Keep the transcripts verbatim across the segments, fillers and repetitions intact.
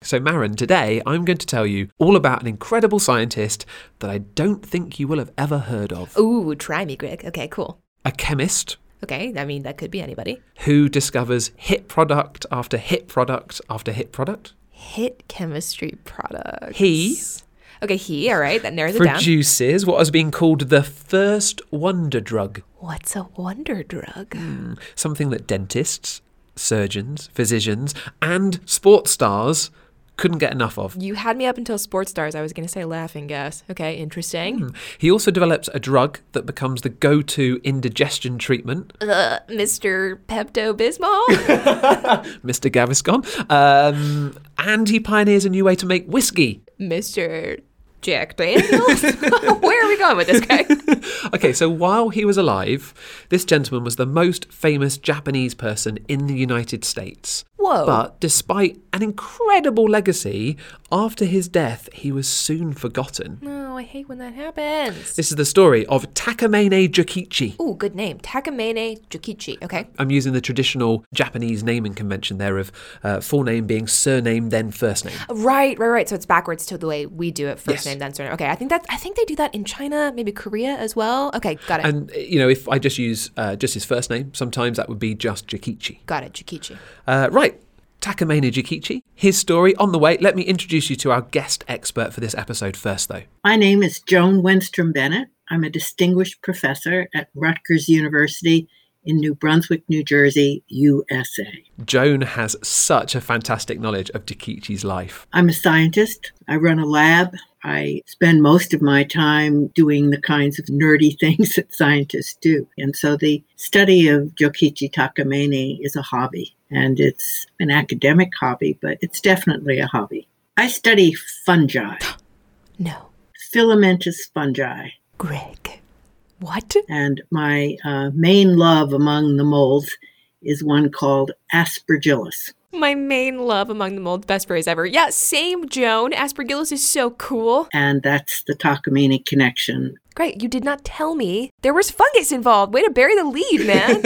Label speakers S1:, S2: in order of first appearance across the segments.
S1: So Maren, today I'm going to tell you all about an incredible scientist that I don't think you will have ever heard of.
S2: Ooh, try me, Greg. Okay, cool.
S1: A chemist.
S2: Okay, I mean, that could be anybody.
S1: Who discovers hit product after hit product after hit product.
S2: Hit chemistry products.
S1: He...
S2: Okay, he, all right, that narrows it down.
S1: Produces what has been called the first wonder drug.
S2: What's a wonder drug?
S1: Mm, something that dentists, surgeons, physicians, and sports stars couldn't get enough of.
S2: You had me up until sports stars. I was going to say laughing gas. Okay, interesting.
S1: Mm. He also develops a drug that becomes the go-to indigestion treatment.
S2: Uh, Mister Pepto-Bismol?
S1: Mister Gaviscon. Um, and he pioneers a new way to make whiskey.
S2: Mister Jack Daniels? Where are we going with this guy?
S1: Okay, so while he was alive, this gentleman was the most famous Japanese person in the United States.
S2: Whoa.
S1: But despite an incredible legacy, after his death, he was soon forgotten.
S2: No, I hate when that happens.
S1: This is the story of Takamine Jokichi.
S2: Ooh, good name. Takamine Jokichi. Okay.
S1: I'm using the traditional Japanese naming convention there of uh, full name being surname, then first name.
S2: Right, right, right. So it's backwards to the way we do it. First
S1: Yes.
S2: name, then surname. Okay, I think that I think they do that in China, maybe Korea as well. Okay, got it.
S1: And, you know, if I just use uh, just his first name, sometimes that would be just Jokichi.
S2: Got it, Jokichi.
S1: Uh, right. Takamine Jokichi, his story on the way. Let me introduce you to our guest expert for this episode first, though.
S3: My name is Joan Wenstrom Bennett. I'm a distinguished professor at Rutgers University in New Brunswick, New Jersey, U S A.
S1: Joan has such a fantastic knowledge of Jokichi's life.
S3: I'm a scientist. I run a lab. I spend most of my time doing the kinds of nerdy things that scientists do. And so the study of Jokichi Takamine is a hobby. And it's an academic hobby, but it's definitely a hobby. I study fungi.
S2: No.
S3: Filamentous fungi.
S2: Greg. What?
S3: And my uh, main love among the molds is one called Aspergillus.
S2: My main love among the molds, best phrase ever. Yeah, same, Joan. Aspergillus is so cool.
S3: And that's the Takamine connection.
S2: Great, you did not tell me there was fungus involved. Way to bury the lead,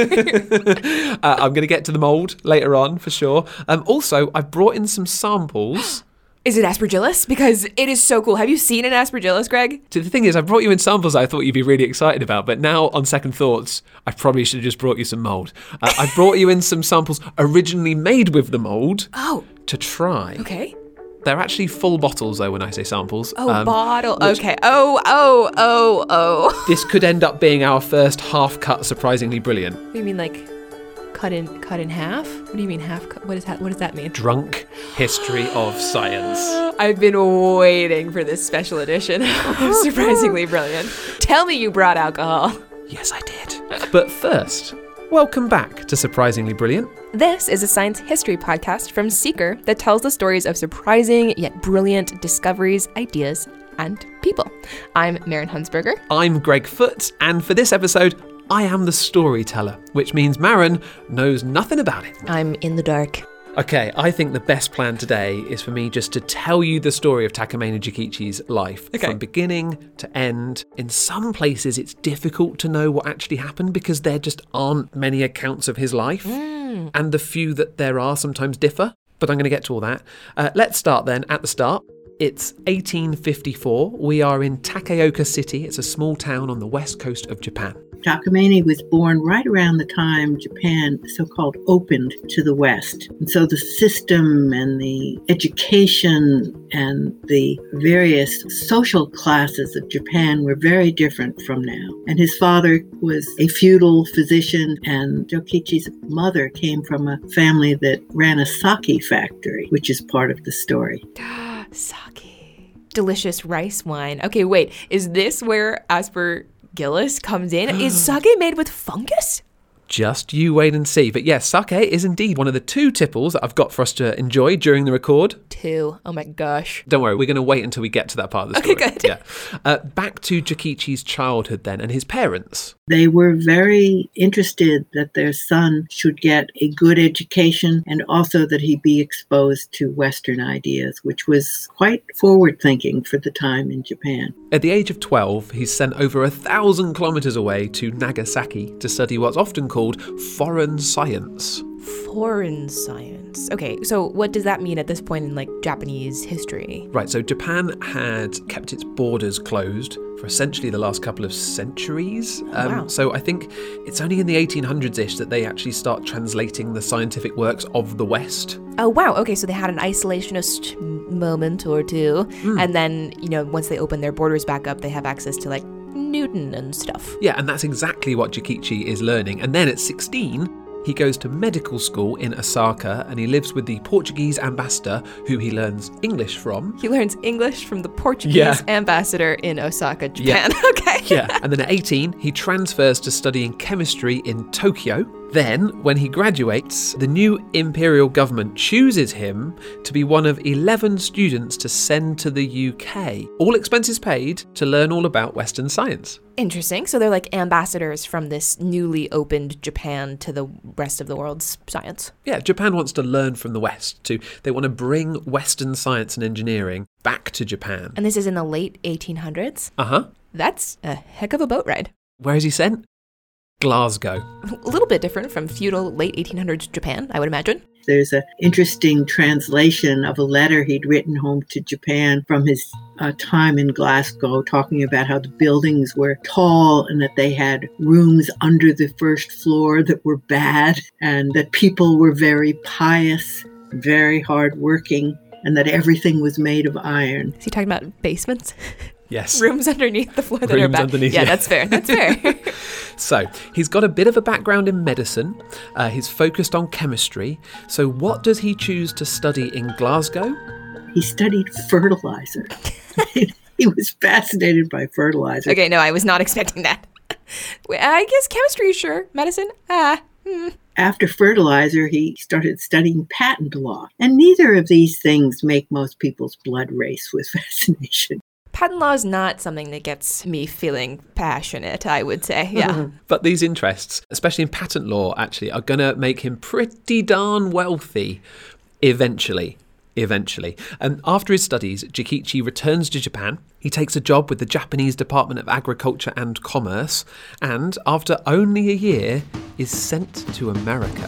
S2: man.
S1: uh, I'm going to get to the mould later on, for sure. Um, also, I've brought in some samples.
S2: Is it Aspergillus? Because it is so cool. Have you seen an Aspergillus, Greg?
S1: So the thing is, I brought you in samples I thought you'd be really excited about, but now, on second thoughts, I probably should have just brought you some mould. Uh, I brought you in some samples originally made with the mould
S2: Oh.
S1: to try.
S2: Okay.
S1: They're actually full bottles, though, when I say samples.
S2: Oh,
S1: Um,
S2: bottle.
S1: which-
S2: Okay. Oh, oh, oh, oh.
S1: This could end up being our first half-cut Surprisingly Brilliant.
S2: What do you mean, like, cut in cut in half? What do you mean half cut? What, is that, what does that mean?
S1: Drunk History of Science.
S2: I've been waiting for this special edition of Surprisingly Brilliant. Tell me you brought alcohol.
S1: Yes, I did. But first, welcome back to Surprisingly Brilliant.
S2: This is a science history podcast from Seeker that tells the stories of surprising yet brilliant discoveries, ideas, and people. I'm Maren Hunsberger.
S1: I'm Greg Foote, and for this episode, I am the storyteller, which means Maren knows nothing about it.
S2: I'm in the dark.
S1: Okay, I think the best plan today is for me just to tell you the story of Takamine Jokichi's life
S2: Okay.
S1: from beginning to end. In some places, it's difficult to know what actually happened because there just aren't many accounts of his life,
S2: Mm.
S1: and the few that there are sometimes differ, but I'm going to get to all that. Uh, let's start then at the start. It's eighteen fifty-four. We are in Takeoka City. It's a small town on the west coast of Japan.
S3: Takamine was born right around the time Japan so-called opened to the West. And so the system and the education and the various social classes of Japan were very different from now. And his father was a feudal physician, and Jokichi's mother came from a family that ran a sake factory, which is part of the story.
S2: Sake. Delicious rice wine. Okay, wait. Is this where Aspergillus comes in? Is sake made with fungus?
S1: Just you wait and see. But yes, sake is indeed one of the two tipples that I've got for us to enjoy during the record.
S2: Two. Oh my gosh.
S1: Don't worry, we're going to wait until we get to that part of the
S2: Okay,
S1: story.
S2: good.
S1: Yeah. Uh, back to Jokichi's childhood then, and his parents.
S3: They were very interested that their son should get a good education and also that he be exposed to Western ideas, which was quite forward-thinking for the time in Japan.
S1: At the age of twelve, he's sent over a thousand kilometres away to Nagasaki to study what's often called foreign science.
S2: Foreign science. Okay, so what does that mean at this point in like Japanese history?
S1: Right, so Japan had kept its borders closed for essentially the last couple of centuries.
S2: Oh,
S1: um,
S2: wow.
S1: So I think it's only in the eighteen hundreds-ish that they actually start translating the scientific works of the West.
S2: Oh, wow. Okay, so they had an isolationist moment or two.
S1: Mm.
S2: And then, you know, once they open their borders back up, they have access to like Newton and stuff.
S1: Yeah, and that's exactly what Jokichi is learning. And then at sixteen, he goes to medical school in Osaka and he lives with the Portuguese ambassador who he learns English from.
S2: He learns English from the Portuguese
S1: Yeah.
S2: ambassador in Osaka, Japan. Okay.
S1: Yeah, and then at eighteen, he transfers to studying chemistry in Tokyo. Then, when he graduates, the new imperial government chooses him to be one of eleven students to send to the U K, all expenses paid, to learn all about Western science.
S2: Interesting. So they're like ambassadors from this newly opened Japan to the rest of the world's science.
S1: Yeah, Japan wants to learn from the West too. They want to bring Western science and engineering back to Japan.
S2: And this is in the late eighteen hundreds.
S1: Uh-huh.
S2: That's a heck of a boat ride.
S1: Where is he sent? Glasgow.
S2: A little bit different from feudal late eighteen hundreds Japan, I would imagine.
S3: There's an interesting translation of a letter he'd written home to Japan from his uh, time in Glasgow, talking about how the buildings were tall and that they had rooms under the first floor that were bad, and that people were very pious, very hardworking, and that everything was made of iron.
S2: Is he talking about basements?
S1: Yes.
S2: Rooms underneath the floor that
S1: Rooms
S2: are bad?
S1: underneath,
S2: yeah,
S1: yeah.
S2: that's fair. That's fair.
S1: So, he's got a bit of a background in medicine. Uh, he's focused on chemistry. So, what does he choose to study in Glasgow?
S3: He studied fertilizer. He was fascinated by fertilizer.
S2: Okay, no, I was not expecting that. I guess chemistry, sure. Medicine, ah. Hmm.
S3: After fertilizer, he started studying patent law. And neither of these things make most people's blood race with fascination.
S2: Patent law is not something that gets me feeling passionate, I would say. Yeah.
S1: But these interests, especially in patent law, actually, are going to make him pretty darn wealthy eventually. Eventually. And after his studies, Jokichi returns to Japan. He takes a job with the Japanese Department of Agriculture and Commerce, and after only a year, is sent to America.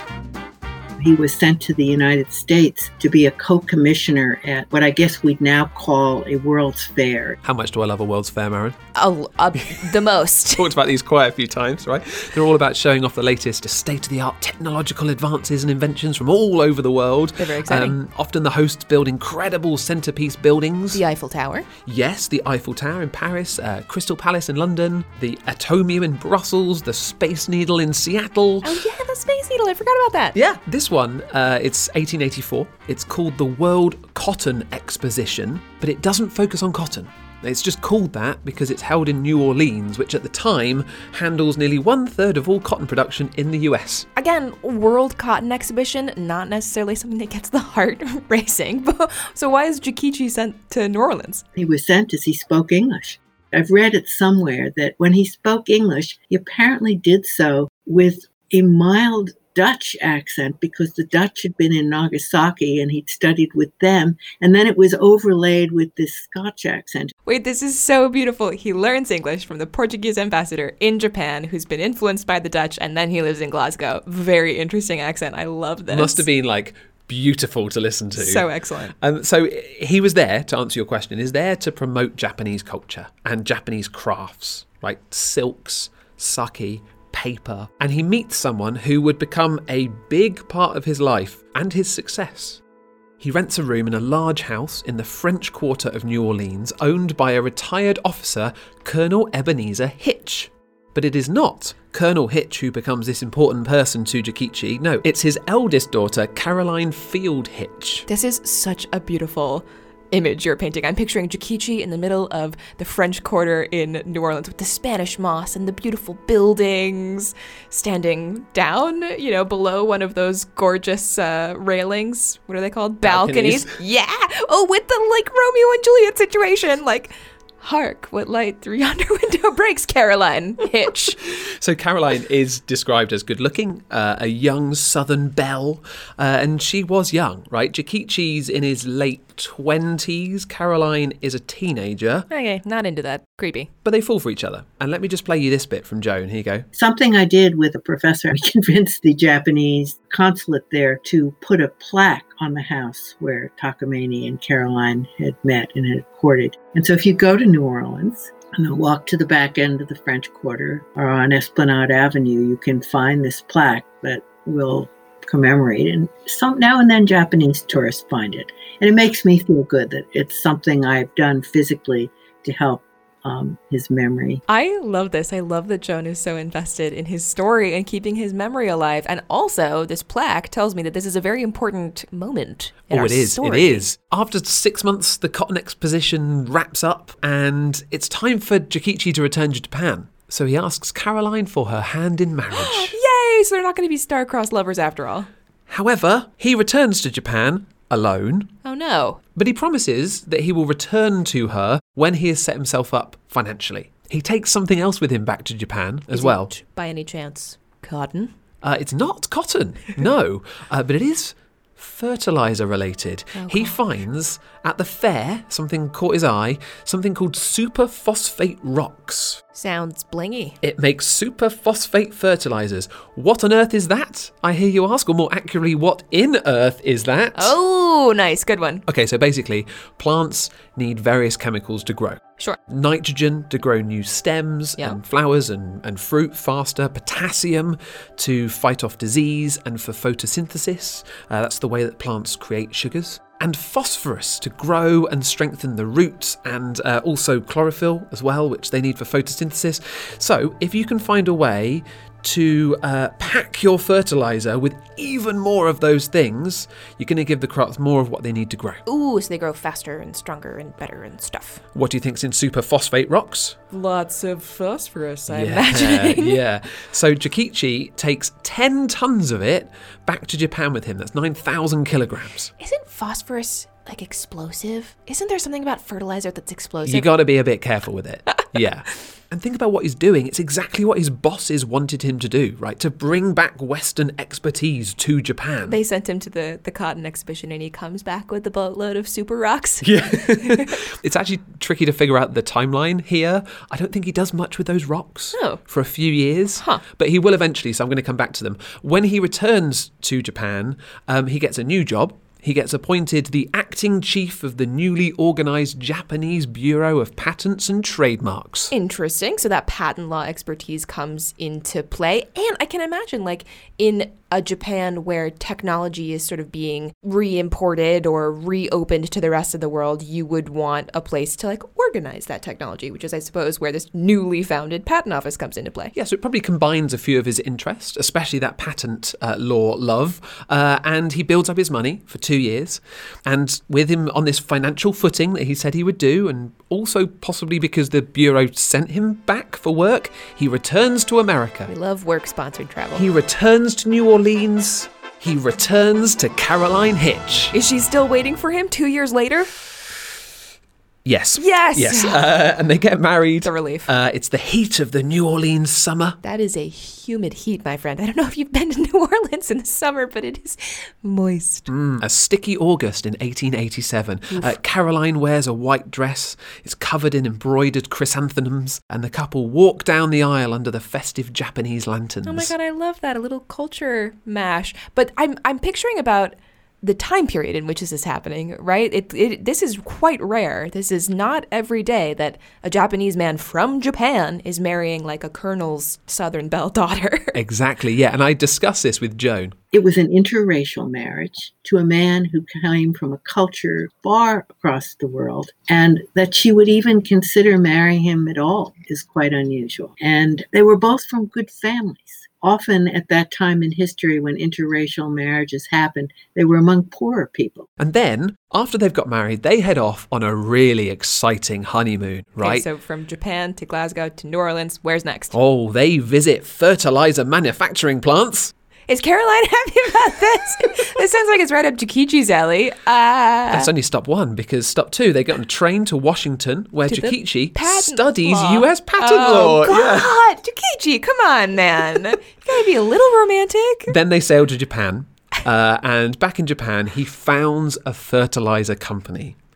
S3: He was sent to the United States to be a co-commissioner at what I guess we'd now call a World's Fair.
S1: How much do I love a World's Fair, Maren?
S2: Oh, uh, the most.
S1: Talked about these quite a few times, right? They're all about showing off the latest state-of-the-art technological advances and inventions from all over the world.
S2: They're very exciting.
S1: Um, often the hosts build incredible centerpiece buildings.
S2: The Eiffel Tower.
S1: Yes, the Eiffel Tower in Paris, uh, Crystal Palace in London, the Atomium in Brussels, the Space Needle in Seattle.
S2: Oh yeah, the Space Needle. I forgot about that.
S1: Yeah, this one, uh, it's eighteen eighty-four. It's called the World Cotton Exposition, but it doesn't focus on cotton. It's just called that because it's held in New Orleans, which at the time handles nearly one third of all cotton production in the U S.
S2: Again, World Cotton Exhibition, not necessarily something that gets the heart racing. So why is Jokichi sent to New Orleans?
S3: He was sent as he spoke English. I've read it somewhere that when he spoke English, he apparently did so with a mild Dutch accent because the Dutch had been in Nagasaki and he'd studied with them. And then it was overlaid with this Scotch accent.
S2: Wait, this is so beautiful. He learns English from the Portuguese ambassador in Japan who's been influenced by the Dutch, and then he lives in Glasgow. Very interesting accent. I love this.
S1: Must have been like beautiful to listen to.
S2: So excellent.
S1: Um, so he was there, to answer your question, is there to promote Japanese culture and Japanese crafts, right? Silks, sake, paper. And he meets someone who would become a big part of his life and his success. He rents a room in a large house in the French Quarter of New Orleans, owned by a retired officer, Colonel Ebenezer Hitch. But it is not Colonel Hitch who becomes this important person to Jokichi. No, it's his eldest daughter, Caroline Field Hitch.
S2: This is such a beautiful image you're painting. I'm picturing Jokichi in the middle of the French Quarter in New Orleans with the Spanish moss and the beautiful buildings, standing down, you know, below one of those gorgeous uh, railings. What are they called? Balconies. Balconies. Yeah. Oh, with the like Romeo and Juliet situation. Like, hark, what light through yonder window breaks, Caroline Hitch.
S1: So Caroline is described as good-looking, uh, a young southern belle, uh, and she was young, right? Jokichi's in his late twenties. Caroline is a teenager.
S2: Okay, not into that. Creepy.
S1: But they fall for each other. And let me just play you this bit from Joan. Here you go.
S3: Something I did with a professor, I convinced the Japanese consulate there to put a plaque on the house where Takamine and Caroline had met and had courted. And so if you go to New Orleans and then walk to the back end of the French Quarter or on Esplanade Avenue, you can find this plaque that will commemorate. And some now and then Japanese tourists find it. And it makes me feel good that it's something I've done physically to help Um, his memory.
S2: I love this. I love that Joan is so invested in his story and keeping his memory alive. And also, this plaque tells me that this is a very important moment in
S1: Oh,
S2: our
S1: it is.
S2: story.
S1: It is. After six months, the cotton exposition wraps up, and it's time for Jokichi to return to Japan. So he asks Caroline for her hand in marriage.
S2: Yay! So they're not going to be star-crossed lovers after all.
S1: However, he returns to Japan alone.
S2: Oh no.
S1: But he promises that he will return to her when he has set himself up financially. He takes something else with him back to Japan as
S2: Is
S1: well.
S2: it, by any chance, cotton?
S1: Uh, it's not cotton, no, uh, but it is fertilizer related.
S2: Oh,
S1: he
S2: God.
S1: finds at the fair, something caught his eye, something called superphosphate rocks.
S2: Sounds blingy.
S1: It makes superphosphate fertilizers. What on earth is that? I hear you ask, or more accurately, what in earth is that?
S2: Oh, nice. Good one.
S1: Okay, so basically, plants need various chemicals to grow.
S2: Sure.
S1: Nitrogen to grow new stems
S2: Yeah.
S1: and flowers and, and fruit faster. Potassium to fight off disease and for photosynthesis. Uh, that's the way that plants create sugars. And phosphorus to grow and strengthen the roots, and uh, also chlorophyll as well, which they need for photosynthesis. So if you can find a way to uh, pack your fertilizer with even more of those things, you're going to give the crops more of what they need to grow.
S2: Ooh, so they grow faster and stronger and better and stuff.
S1: What do you think's in superphosphate rocks?
S2: Lots of phosphorus, I'm
S1: yeah,
S2: imagining.
S1: yeah. So Jokichi takes ten tons of it back to Japan with him. That's nine thousand kilograms.
S2: Isn't phosphorus, like, explosive? Isn't there something about fertilizer that's explosive?
S1: You got to be a bit careful with it. Yeah. And think about what he's doing. It's exactly what his bosses wanted him to do, right? To bring back Western expertise to Japan.
S2: They sent him to the, the cotton exhibition and he comes back with a boatload of super rocks.
S1: Yeah. It's actually tricky to figure out the timeline here. I don't think he does much with those rocks
S2: Oh.
S1: for a few years.
S2: Huh.
S1: But he will eventually, so I'm going to come back to them. When he returns to Japan, um, he gets a new job. He gets appointed the acting chief of the newly organised Japanese Bureau of Patents and Trademarks.
S2: Interesting. So that patent law expertise comes into play. And I can imagine, like, in a Japan where technology is sort of being re-imported or reopened to the rest of the world, you would want a place to, like, organize that technology, which is, I suppose, where this newly founded patent office comes into play.
S1: Yeah, so it probably combines a few of his interests, especially that patent uh, law love, uh, and he builds up his money for two years. And with him on this financial footing that he said he would do, and also possibly because the Bureau sent him back for work, he returns to America.
S2: We love work-sponsored travel.
S1: He returns to New Orleans. He returns to Caroline Hitch.
S2: Is she still waiting for him two years later?
S1: Yes.
S2: Yes!
S1: Yes. Uh, and they get married.
S2: It's a relief.
S1: Uh, it's the heat of the New Orleans summer.
S2: That is a humid heat, my friend. I don't know if you've been to New Orleans in the summer, but it is moist.
S1: Mm, a sticky August in eighteen eighty-seven. Uh, Caroline wears a white dress. It's covered in embroidered chrysanthemums, and the couple walk down the aisle under the festive Japanese lanterns.
S2: Oh my God, I love that. A little culture mash. But I'm I'm picturing about the time period in which this is happening, right? It, it this is quite rare. This is not every day that a Japanese man from Japan is marrying like a colonel's Southern Belle daughter.
S1: Exactly, yeah. And I discussed this with Joan.
S3: It was an interracial marriage to a man who came from a culture far across the world, and that she would even consider marrying him at all is quite unusual. And they were both from good families. Often at that time in history when interracial marriages happened, they were among poorer people.
S1: And then, after they've got married, they head off on a really exciting honeymoon, right?
S2: Okay, so from Japan to Glasgow to New Orleans, where's next?
S1: Oh, they visit fertilizer manufacturing plants.
S2: Is Caroline happy about this? This sounds like it's right up Jokichi's alley. Uh,
S1: That's only stop one, because stop two, they get on a train to Washington, where
S2: To the
S1: Jokichi
S2: patent
S1: studies
S2: law.
S1: U S patent
S2: oh,
S1: law. Yeah.
S2: God, Jokichi, come on, man. You gotta be a little romantic.
S1: Then they sail to Japan, uh, and back in Japan, he founds a fertilizer company.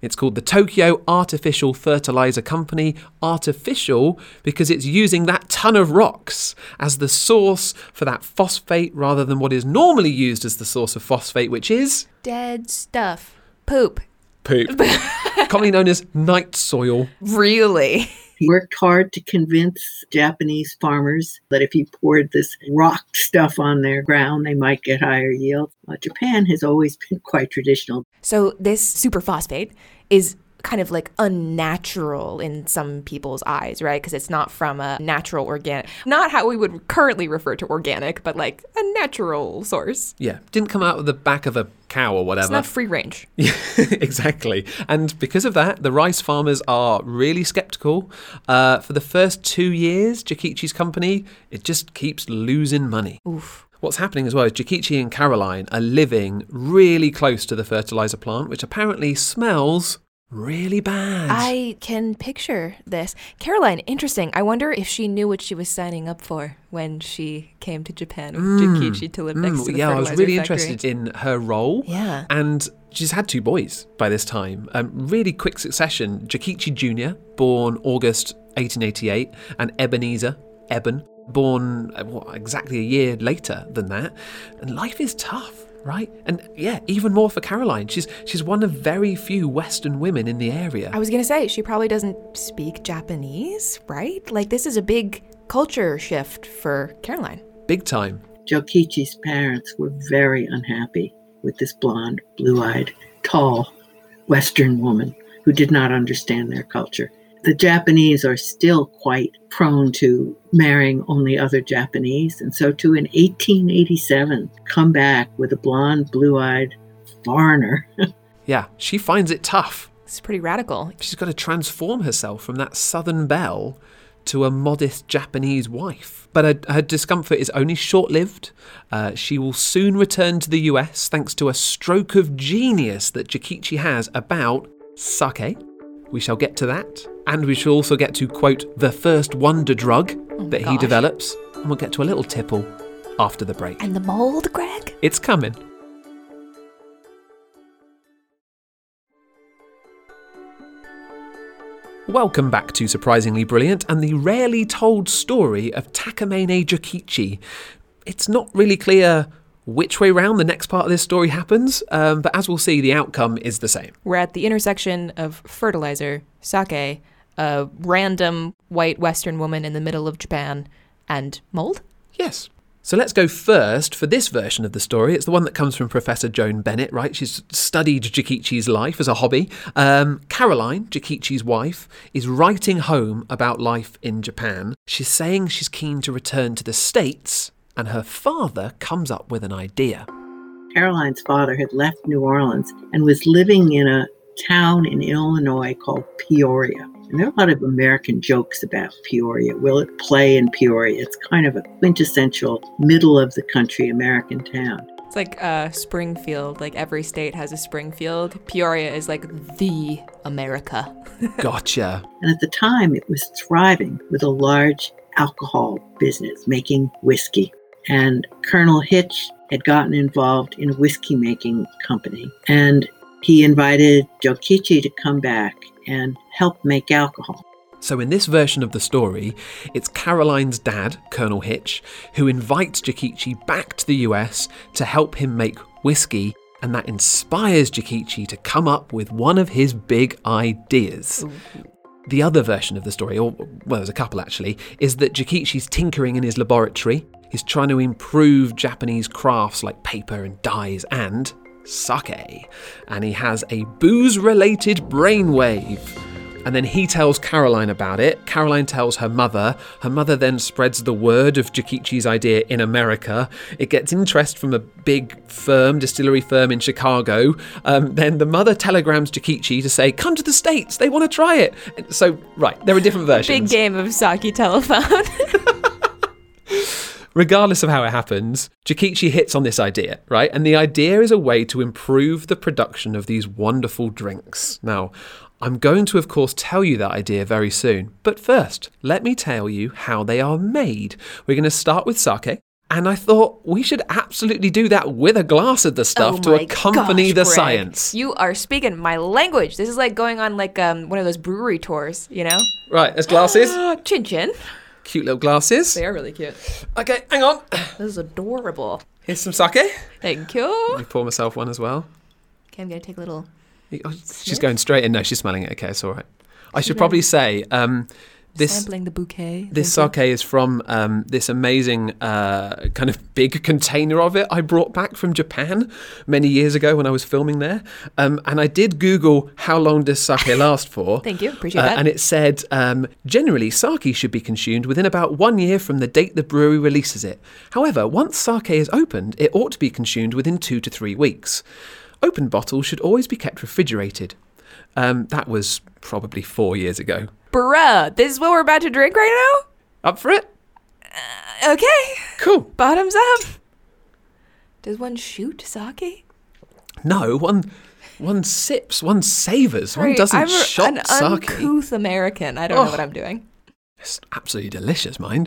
S1: It's called the Tokyo Artificial Fertilizer Company. Artificial because it's using that ton of rocks as the source for that phosphate rather than what is normally used as the source of phosphate, which is...
S2: Dead stuff. Poop.
S1: Poop. Commonly known as night soil.
S2: Really?
S3: He worked hard to convince Japanese farmers that if he poured this rock stuff on their ground, they might get higher yields. Well, Japan has always been quite traditional.
S2: So this superphosphate is kind of like unnatural in some people's eyes, right? Because it's not from a natural organic, not how we would currently refer to organic, but like a natural source.
S1: Yeah, didn't come out of the back of a cow or whatever.
S2: It's not free range.
S1: Yeah, exactly. And because of that, the rice farmers are really skeptical. Uh, for the first two years, Jokichi's company, it just keeps losing money.
S2: Oof.
S1: What's happening as well is Jokichi and Caroline are living really close to the fertilizer plant, which apparently smells really bad.
S2: I can picture this. Caroline, interesting. I wonder if she knew what she was signing up for when she came to Japan with mm, Jokichi to live next
S1: mm,
S2: to the
S1: yeah,
S2: fertilizer
S1: I was really
S2: factory.
S1: interested in her role.
S2: Yeah.
S1: And she's had two boys by this time. Um, really quick succession. Jokichi Junior, born August eighteen eighty-eight, and Ebenezer, Eben, born uh, what, exactly a year later than that. And life is tough. Right? And yeah, even more for Caroline. She's she's one of very few Western women in the area.
S2: I was going to say, she probably doesn't speak Japanese, right? Like, this is a big culture shift for Caroline.
S1: Big time.
S3: Jokichi's parents were very unhappy with this blonde, blue-eyed, tall Western woman who did not understand their culture. The Japanese are still quite prone to marrying only other Japanese. And so to in eighteen eighty-seven come back with a blonde, blue-eyed foreigner.
S1: Yeah, she finds it tough.
S2: It's pretty radical.
S1: She's got to transform herself from that southern belle to a modest Japanese wife. But her, her discomfort is only short-lived. Uh, she will soon return to the U S thanks to a stroke of genius that Jokichi has about sake. We shall get to that. And we shall also get to, quote, the first wonder drug
S2: oh
S1: that
S2: gosh.
S1: he develops. And we'll get to a little tipple after the break.
S2: And the mold, Greg?
S1: It's coming. Welcome back to Surprisingly Brilliant and the rarely told story of Takamine Jokichi. It's not really clear which way round the next part of this story happens, um, but as we'll see, the outcome is the same.
S2: We're at the intersection of fertilizer, sake, a random white Western woman in the middle of Japan, and mold?
S1: Yes. So let's go first for this version of the story. It's the one that comes from Professor Joan Bennett, right? She's studied Jokichi's life as a hobby. Um, Caroline, Jokichi's wife, is writing home about life in Japan. She's saying she's keen to return to the States, and her father comes up with an idea.
S3: Caroline's father had left New Orleans and was living in a town in Illinois called Peoria. And there are a lot of American jokes about Peoria. Will it play in Peoria? It's kind of a quintessential middle of the country American town.
S2: It's like uh, Springfield. Like every state has a Springfield. Peoria is like the America.
S1: Gotcha.
S3: And at the time, it was thriving with a large alcohol business, making whiskey. And Colonel Hitch had gotten involved in a whiskey-making company. And he invited Jokichi to come back and help make alcohol.
S1: So in this version of the story, it's Caroline's dad, Colonel Hitch, who invites Jokichi back to the U S to help him make whiskey, and that inspires Jokichi to come up with one of his big ideas. Ooh. The other version of the story, or well, there's a couple actually, is that Jokichi's tinkering in his laboratory. He's trying to improve Japanese crafts like paper and dyes and sake. And he has a booze-related brainwave. And then he tells Caroline about it. Caroline tells her mother. Her mother then spreads the word of Jokichi's idea in America. It gets interest from a big firm, distillery firm in Chicago. Um, then the mother telegrams Jokichi to say, come to the States, they want to try it. And so, right, there are different versions.
S2: Big game of sake telephone.
S1: Regardless of how it happens, Jokichi hits on this idea, right? And the idea is a way to improve the production of these wonderful drinks. Now, I'm going to, of course, tell you that idea very soon. But first, let me tell you how they are made. We're going to start with sake. And I thought we should absolutely do that with a glass of the stuff
S2: Oh
S1: to
S2: my
S1: accompany
S2: gosh,
S1: the
S2: Greg.
S1: science.
S2: You are speaking my language. This is like going on like um, one of those brewery tours, you know?
S1: Right, there's glasses.
S2: Chin chin.
S1: Cute little glasses.
S2: They are really cute.
S1: Okay, hang on.
S2: This is adorable.
S1: Here's some sake.
S2: Thank you.
S1: Let me pour myself one as well.
S2: Okay, I'm going to take a little...
S1: Oh, she's going straight in. No, she's smelling it. Okay, it's all right. I should probably say... Um, This,
S2: Sampling the bouquet.
S1: This
S2: Thank
S1: sake is from um, this amazing uh, kind of big container of it I brought back from Japan many years ago when I was filming there. Um, and I did Google how long does sake last for.
S2: Thank you. Appreciate
S1: uh,
S2: that.
S1: And it said, um, generally, sake should be consumed within about one year from the date the brewery releases it. However, once sake is opened, it ought to be consumed within two to three weeks. Open bottles should always be kept refrigerated. Um, that was probably four years ago.
S2: Bruh, this is what we're about to drink right
S1: Up for it?
S2: now? Okay.
S1: Cool.
S2: Bottoms up. Does one shoot sake?
S1: No, one one sips, one savors, one
S2: Sorry,
S1: doesn't
S2: I'm a-
S1: shot
S2: an
S1: sake.
S2: uncouth American. I don't
S1: Oh.
S2: know what I'm doing.
S1: It's absolutely delicious, mind.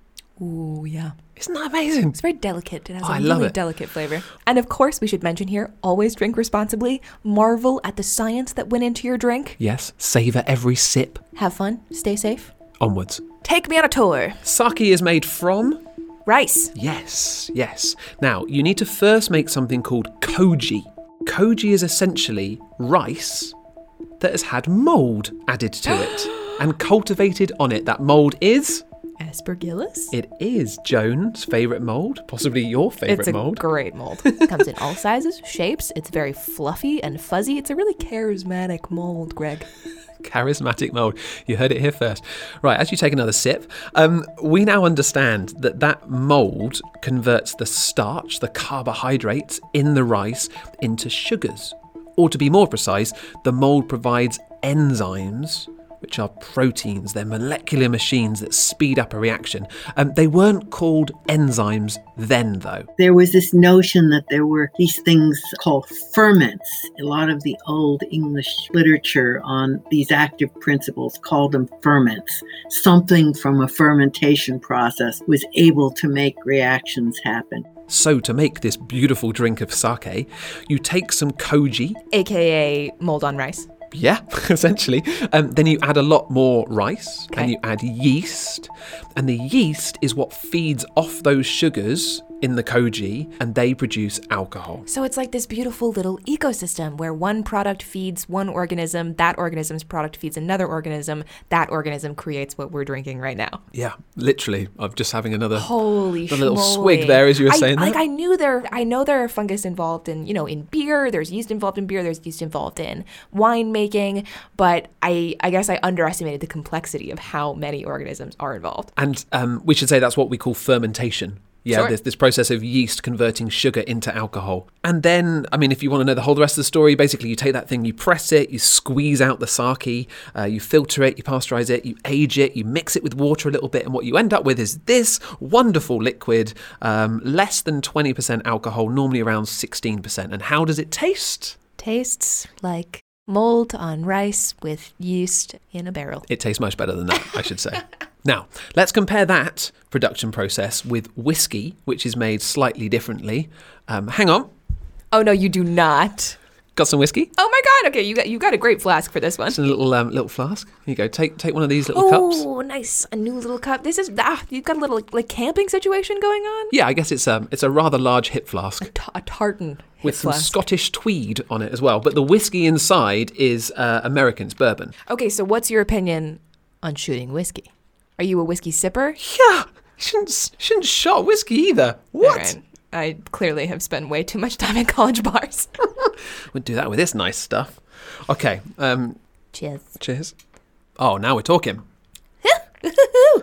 S2: Ooh, yeah.
S1: Isn't that amazing?
S2: It's very delicate. It has
S1: Oh,
S2: a
S1: I love
S2: really
S1: it.
S2: delicate flavor. And of course, we should mention here, always drink responsibly. Marvel at the science that went into your drink.
S1: Yes, savour every sip.
S2: Have fun. Stay safe.
S1: Onwards.
S2: Take me on a tour.
S1: Sake is made from...
S2: Rice.
S1: Yes, yes. Now, you need to first make something called koji. Koji is essentially rice that has had mould added to it and cultivated on it. That mould is...
S2: Aspergillus?
S1: It is Joan's favourite mould, possibly your favourite
S2: It's a
S1: mould.
S2: great mold. It comes in all sizes, shapes. It's very fluffy and fuzzy. It's a really charismatic mold, Greg.
S1: Charismatic mould. You heard it here first. Right, as you take another sip, um, we now understand that that mould converts the starch, the carbohydrates in the rice, into sugars. Or to be more precise, the mould provides enzymes, which are proteins. They're molecular machines that speed up a reaction. Um, they weren't called enzymes then, though.
S3: There was this notion that there were these things called ferments. A lot of the old English literature on these active principles called them ferments. Something from a fermentation process was able to make reactions happen.
S1: So to make this beautiful drink of sake, you take some koji,
S2: A K A mold on rice.
S1: yeah, essentially. Um, then you add a lot more rice,
S2: Okay.
S1: and you add yeast. And the yeast is what feeds off those sugars in the koji, and they produce alcohol.
S2: So it's like this beautiful little ecosystem where one product feeds one organism, that organism's product feeds another organism, that organism creates what we're drinking right now.
S1: Yeah, literally. I'm just having another
S2: Holy
S1: a little
S2: schmoly.
S1: swig there as you were
S2: I,
S1: saying
S2: like
S1: that.
S2: I knew there I know there are fungus involved in, you know, in beer, there's yeast involved in beer, there's yeast involved in wine making, but I I guess I underestimated the complexity of how many organisms are involved.
S1: And um, we should say that's what we call fermentation. Yeah,
S2: Sure.
S1: this, this process of yeast converting sugar into alcohol. And then, I mean, if you want to know the whole rest of the story, basically you take that thing, you press it, you squeeze out the sake, uh, you filter it, you pasteurize it, you age it, you mix it with water a little bit, and what you end up with is this wonderful liquid, um, less than twenty percent alcohol, normally around sixteen percent. And how does it taste?
S2: Tastes like mold on rice with yeast in a barrel.
S1: It tastes much better than that, I should say. Now, let's compare that production process with whiskey, which is made slightly differently. Um, hang on,
S2: Oh no, you do not.
S1: got some whiskey?
S2: Oh my god, okay, you got you got a great flask for this one.
S1: It's a little um, little flask. Here you go. Take take one of these little cups.
S2: Oh, nice. A new little cup. This is ah, you've got a little like camping situation going on?
S1: Yeah, I guess it's um it's a rather large hip flask
S2: Ta- a tartan hip
S1: with some
S2: flask.
S1: Scottish tweed on it as well. But the whiskey inside is uh, American. It's bourbon.
S2: Okay, so what's your opinion on shooting whiskey? Are you a whiskey sipper?
S1: Yeah, shouldn't shouldn't shot whiskey either. What?
S2: All right. I clearly have spent way too much time in college bars.
S1: We'll do that with this nice stuff. Okay. Um.
S2: Cheers.
S1: Cheers. Oh, now we're talking.
S2: Now,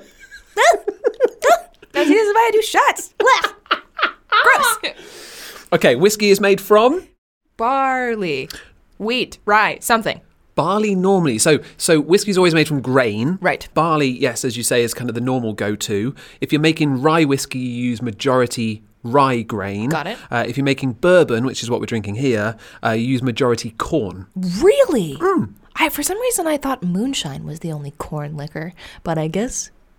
S2: see, this is why I do shots. Gross.
S1: Okay, whiskey is made from
S2: Barley, wheat, rye, something.
S1: barley normally. So so whiskey's always made from grain.
S2: Right.
S1: Barley, yes, as you say, is kind of the normal go-to. If you're making rye whiskey, you use majority rye grain.
S2: Got it.
S1: Uh, if you're making bourbon, which is what we're drinking here, uh, you use majority corn.
S2: Really? I, for some reason, I thought moonshine was the only corn liquor, but I guess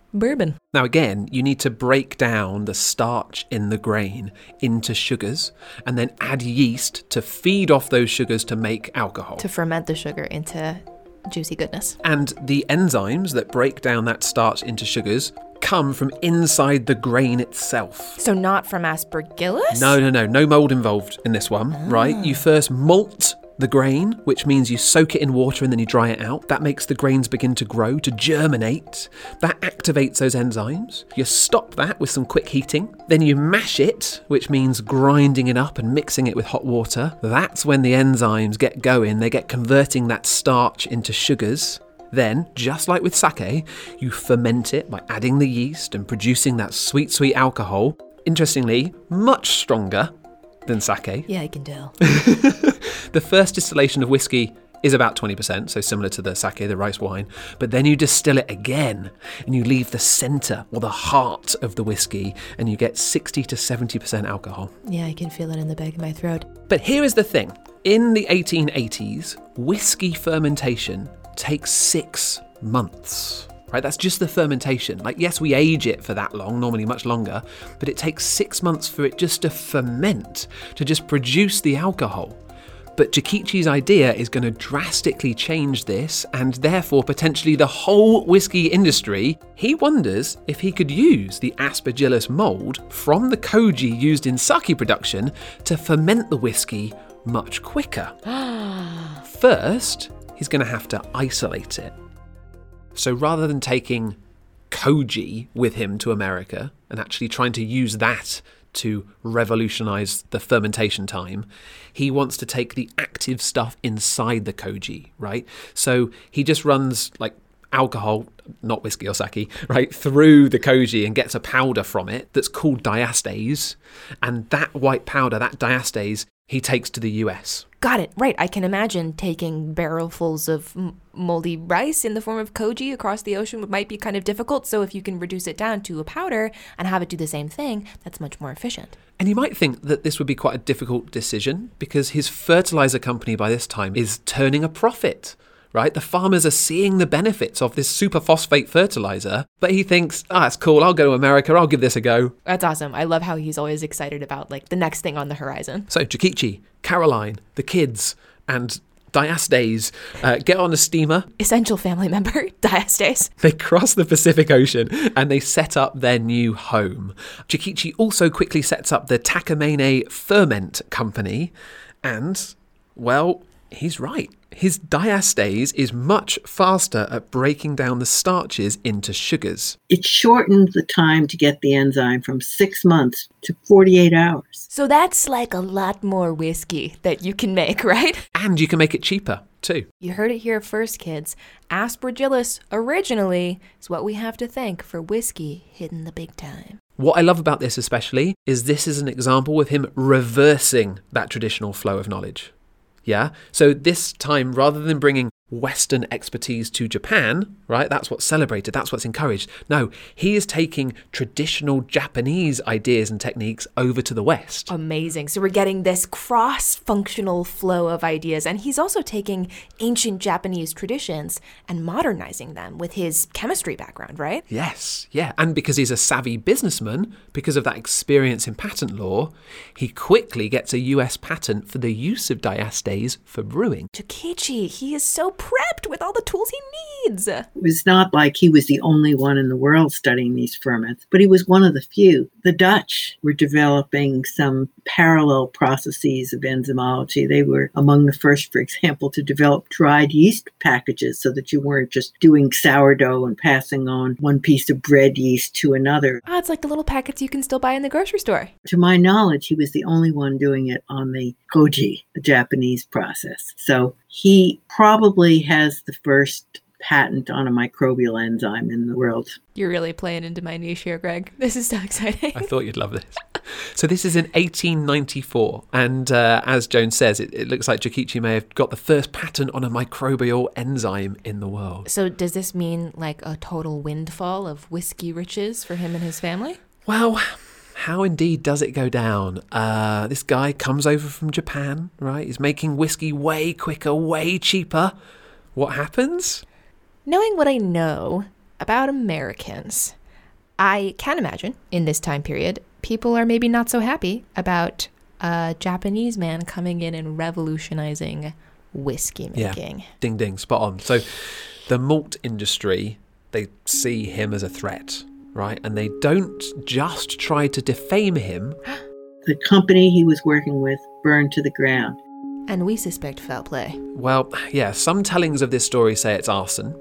S2: Bourbon.
S1: Now again, you need to break down the starch in the grain into sugars and then add yeast to feed off those sugars to make alcohol.
S2: To ferment the sugar into juicy goodness.
S1: And the enzymes that break down that starch into sugars come from inside the grain itself.
S2: So not from aspergillus?
S1: No, no, no. No mold involved in this one,
S2: Ah.
S1: right? You first malt the grain, which means you soak it in water and then you dry it out. That makes the grains begin to grow, to germinate. That activates those enzymes. You stop that with some quick heating. Then you mash it, which means grinding it up and mixing it with hot water. That's when the enzymes get going. They get converting that starch into sugars. Then, just like with sake, you ferment it by adding the yeast and producing that sweet, sweet alcohol. Interestingly, much stronger than sake.
S2: Yeah, I can tell.
S1: The first distillation of whiskey is about twenty percent, so similar to the sake, the rice wine. But then you distill it again and you leave the centre or the heart of the whiskey and you get sixty to seventy percent alcohol.
S2: Yeah, I can feel it in the back of my throat.
S1: But here is the thing. In the eighteen eighties, whiskey fermentation takes six months. Right, that's just the fermentation. Like, yes, we age it for that long, normally much longer, but it takes six months for it just to ferment, to just produce the alcohol. But Jokichi's idea is going to drastically change this and therefore potentially the whole whiskey industry. He wonders if he could use the aspergillus mold from the koji used in sake production to ferment the whiskey much quicker. First, he's going to have to isolate it. So rather than taking koji with him to America and actually trying to use that to revolutionize the fermentation time, he wants to take the active stuff inside the koji, right? So he just runs like alcohol, not whiskey or sake, right, through the koji and gets a powder from it that's called diastase. And that white powder, that diastase, he takes to the U S.
S2: Got it. Right. I can imagine taking barrelfuls of m- moldy rice in the form of koji across the ocean might be kind of difficult. So if you can reduce it down to a powder and have it do the same thing, that's much more efficient.
S1: And you might think that this would be quite a difficult decision because his fertilizer company by this time is turning a profit, right? The farmers are seeing the benefits of this superphosphate fertilizer, but he thinks, ah, that's cool. I'll go to America. I'll give this a go.
S2: That's awesome. I love how he's always excited about like the next thing on the horizon.
S1: So Jokichi, Caroline, the kids, and Diastase uh, get on a steamer.
S2: Essential family member, Diastase.
S1: They cross the Pacific Ocean and they set up their new home. Jokichi also quickly sets up the Takamine Ferment Company. And, well, he's right. His diastase is much faster at breaking down the starches into sugars.
S3: It shortened the time to get the enzyme from six months to forty-eight hours.
S2: So that's like a lot more whiskey that you can make, right?
S1: And you can make it cheaper, too.
S2: You heard it here first, kids. Aspergillus originally is what we have to thank for whiskey hitting the big time.
S1: What I love about this especially is this is an example of him reversing that traditional flow of knowledge. Yeah. So this time, rather than bringing Western expertise to Japan, right? That's what's celebrated. That's what's encouraged. No, he is taking traditional Japanese ideas and techniques over to the West.
S2: Amazing. So we're getting this cross-functional flow of ideas. And he's also taking ancient Japanese traditions and modernizing them with his chemistry background, right?
S1: Yes. Yeah. And because he's a savvy businessman, because of that experience in patent law, he quickly gets a U S patent for the use of diastase for brewing.
S2: Jokichi, he is so prepped with all the tools he needs.
S3: It was not like he was the only one in the world studying these ferments, but he was one of the few. The Dutch were developing some parallel processes of enzymology. They were among the first, for example, to develop dried yeast packages so that you weren't just doing sourdough and passing on one piece of bread yeast to another.
S2: Ah, it's like the little packets you can still buy in the grocery store.
S3: To my knowledge, he was the only one doing it on the koji, the Japanese process. So he probably has the first patent on a microbial enzyme in the world.
S2: You're really playing into my niche here, Greg. This is so exciting.
S1: I thought you'd love this. So this is in eighteen ninety-four. And uh, as Joan says, it, it looks like Jokichi may have got the first patent on a microbial enzyme in the world.
S2: So does this mean like a total windfall of whiskey riches for him and his family?
S1: Well, how indeed does it go down? Uh, this guy comes over from Japan, right? He's making whiskey way quicker, way cheaper. What happens?
S2: Knowing what I know about Americans, I can imagine in this time period, people are maybe not so happy about a Japanese man coming in and revolutionizing whiskey making.
S1: Yeah. Ding, ding, spot on. So the malt industry, they see him as a threat, right? And they don't just try to defame him.
S3: The company he was working with burned to the ground.
S2: And we suspect foul play.
S1: Well, yeah, some tellings of this story say it's arson.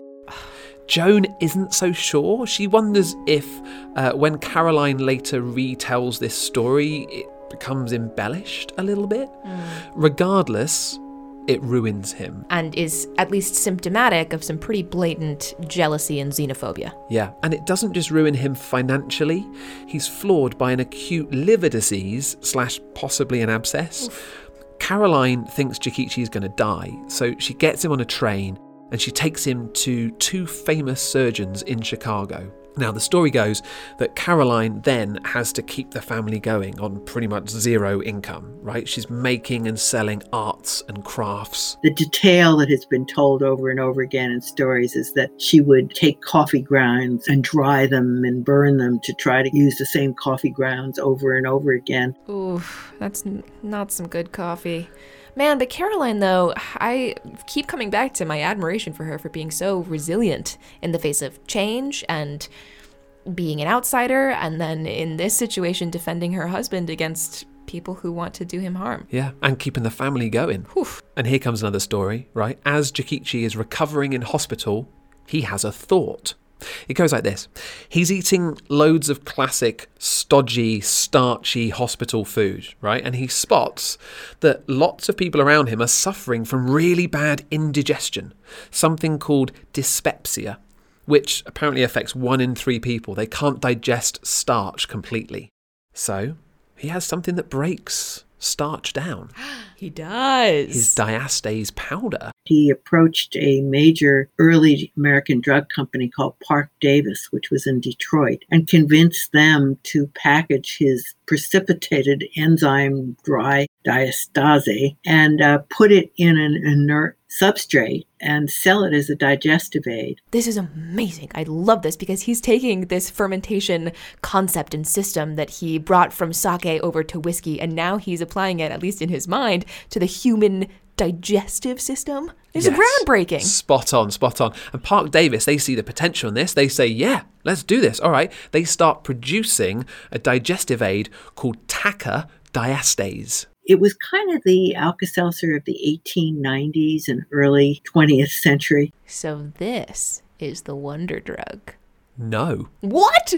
S1: Joan isn't so sure. She wonders if uh, when Caroline later retells this story, it becomes embellished a little bit. Mm. Regardless, it ruins him.
S2: And is at least symptomatic of some pretty blatant jealousy and xenophobia.
S1: Yeah, and it doesn't just ruin him financially. He's flawed by an acute liver disease slash possibly an abscess. Oof. Caroline thinks Jokichi is going to die, so she gets him on a train and she takes him to two famous surgeons in Chicago. Now, the story goes that Caroline then has to keep the family going on pretty much zero income, right? She's making and selling arts and crafts.
S3: The detail that has been told over and over again in stories is that she would take coffee grounds and dry them and burn them to try to use the same coffee grounds over and over again.
S2: Oof, that's n- not some good coffee. Man, but Caroline, though, I keep coming back to my admiration for her for being so resilient in the face of change and being an outsider, and then in this situation defending her husband against people who want to do him harm.
S1: Yeah, and keeping the family going.
S2: Oof.
S1: And here comes another story, right? As Jokichi is recovering in hospital, he has a thought. It goes like this. He's eating loads of classic, stodgy, starchy hospital food, right? And he spots that lots of people around him are suffering from really bad indigestion, something called dyspepsia, which apparently affects one in three people. They can't digest starch completely. So he has something that breaks starch down.
S2: He does.
S1: His diastase powder.
S3: He approached a major early American drug company called Park Davis, which was in Detroit, and convinced them to package his precipitated enzyme dry diastase and uh, put it in an inert substrate and sell it as a digestive aid.
S2: This is amazing. I love this because he's taking this fermentation concept and system that he brought from sake over to whiskey, and now he's applying it, at least in his mind, to the human digestive system. This yes. is groundbreaking.
S1: Spot on, spot on. And Park Davis, they see the potential in this. They say, yeah, let's do this. All right. They start producing a digestive aid called Taka diastase.
S3: It was kind of the Alka-Seltzer of the eighteen nineties and early twentieth century.
S2: So this is the wonder drug.
S1: No.
S2: What?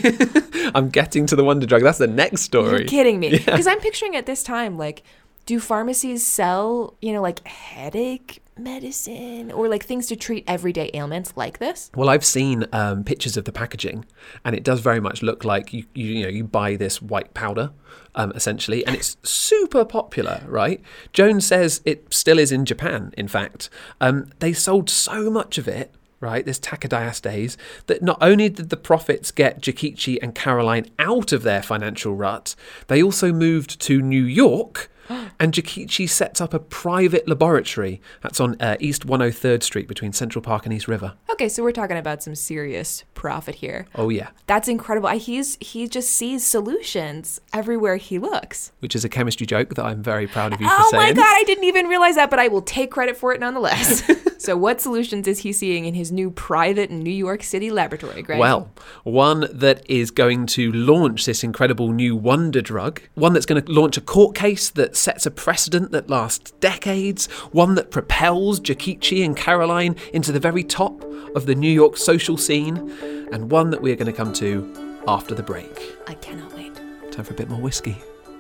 S1: I'm getting to the wonder drug. That's the next story.
S2: You're kidding me. Because yeah. I'm picturing at this time, like, do pharmacies sell, you know, like headache medicine or like things to treat everyday ailments like this?
S1: Well, I've seen um, pictures of the packaging, and it does very much look like you, you, you know, you buy this white powder, um, essentially, and it's super popular, right? Joan says it still is in Japan, in fact. Um, they sold so much of it, right, this Taka diastase, that not only did the profits get Jokichi and Caroline out of their financial rut, they also moved to New York. And Jokichi sets up a private laboratory that's on uh, East one hundred third Street between Central Park and East River.
S2: Okay, so we're talking about some serious profit here.
S1: Oh, yeah.
S2: That's incredible. He's He just sees solutions everywhere he looks.
S1: Which is a chemistry joke that I'm very proud of you
S2: oh
S1: for saying.
S2: Oh my God, I didn't even realize that, but I will take credit for it nonetheless. So what solutions is he seeing in his new private New York City laboratory, Greg?
S1: Well, one that is going to launch this incredible new wonder drug, one that's going to launch a court case that sets a precedent that lasts decades, one that propels Jokichi and Caroline into the very top of the New York social scene, and one that we're going to come to after the break.
S2: I cannot wait.
S1: Time for a bit more whiskey.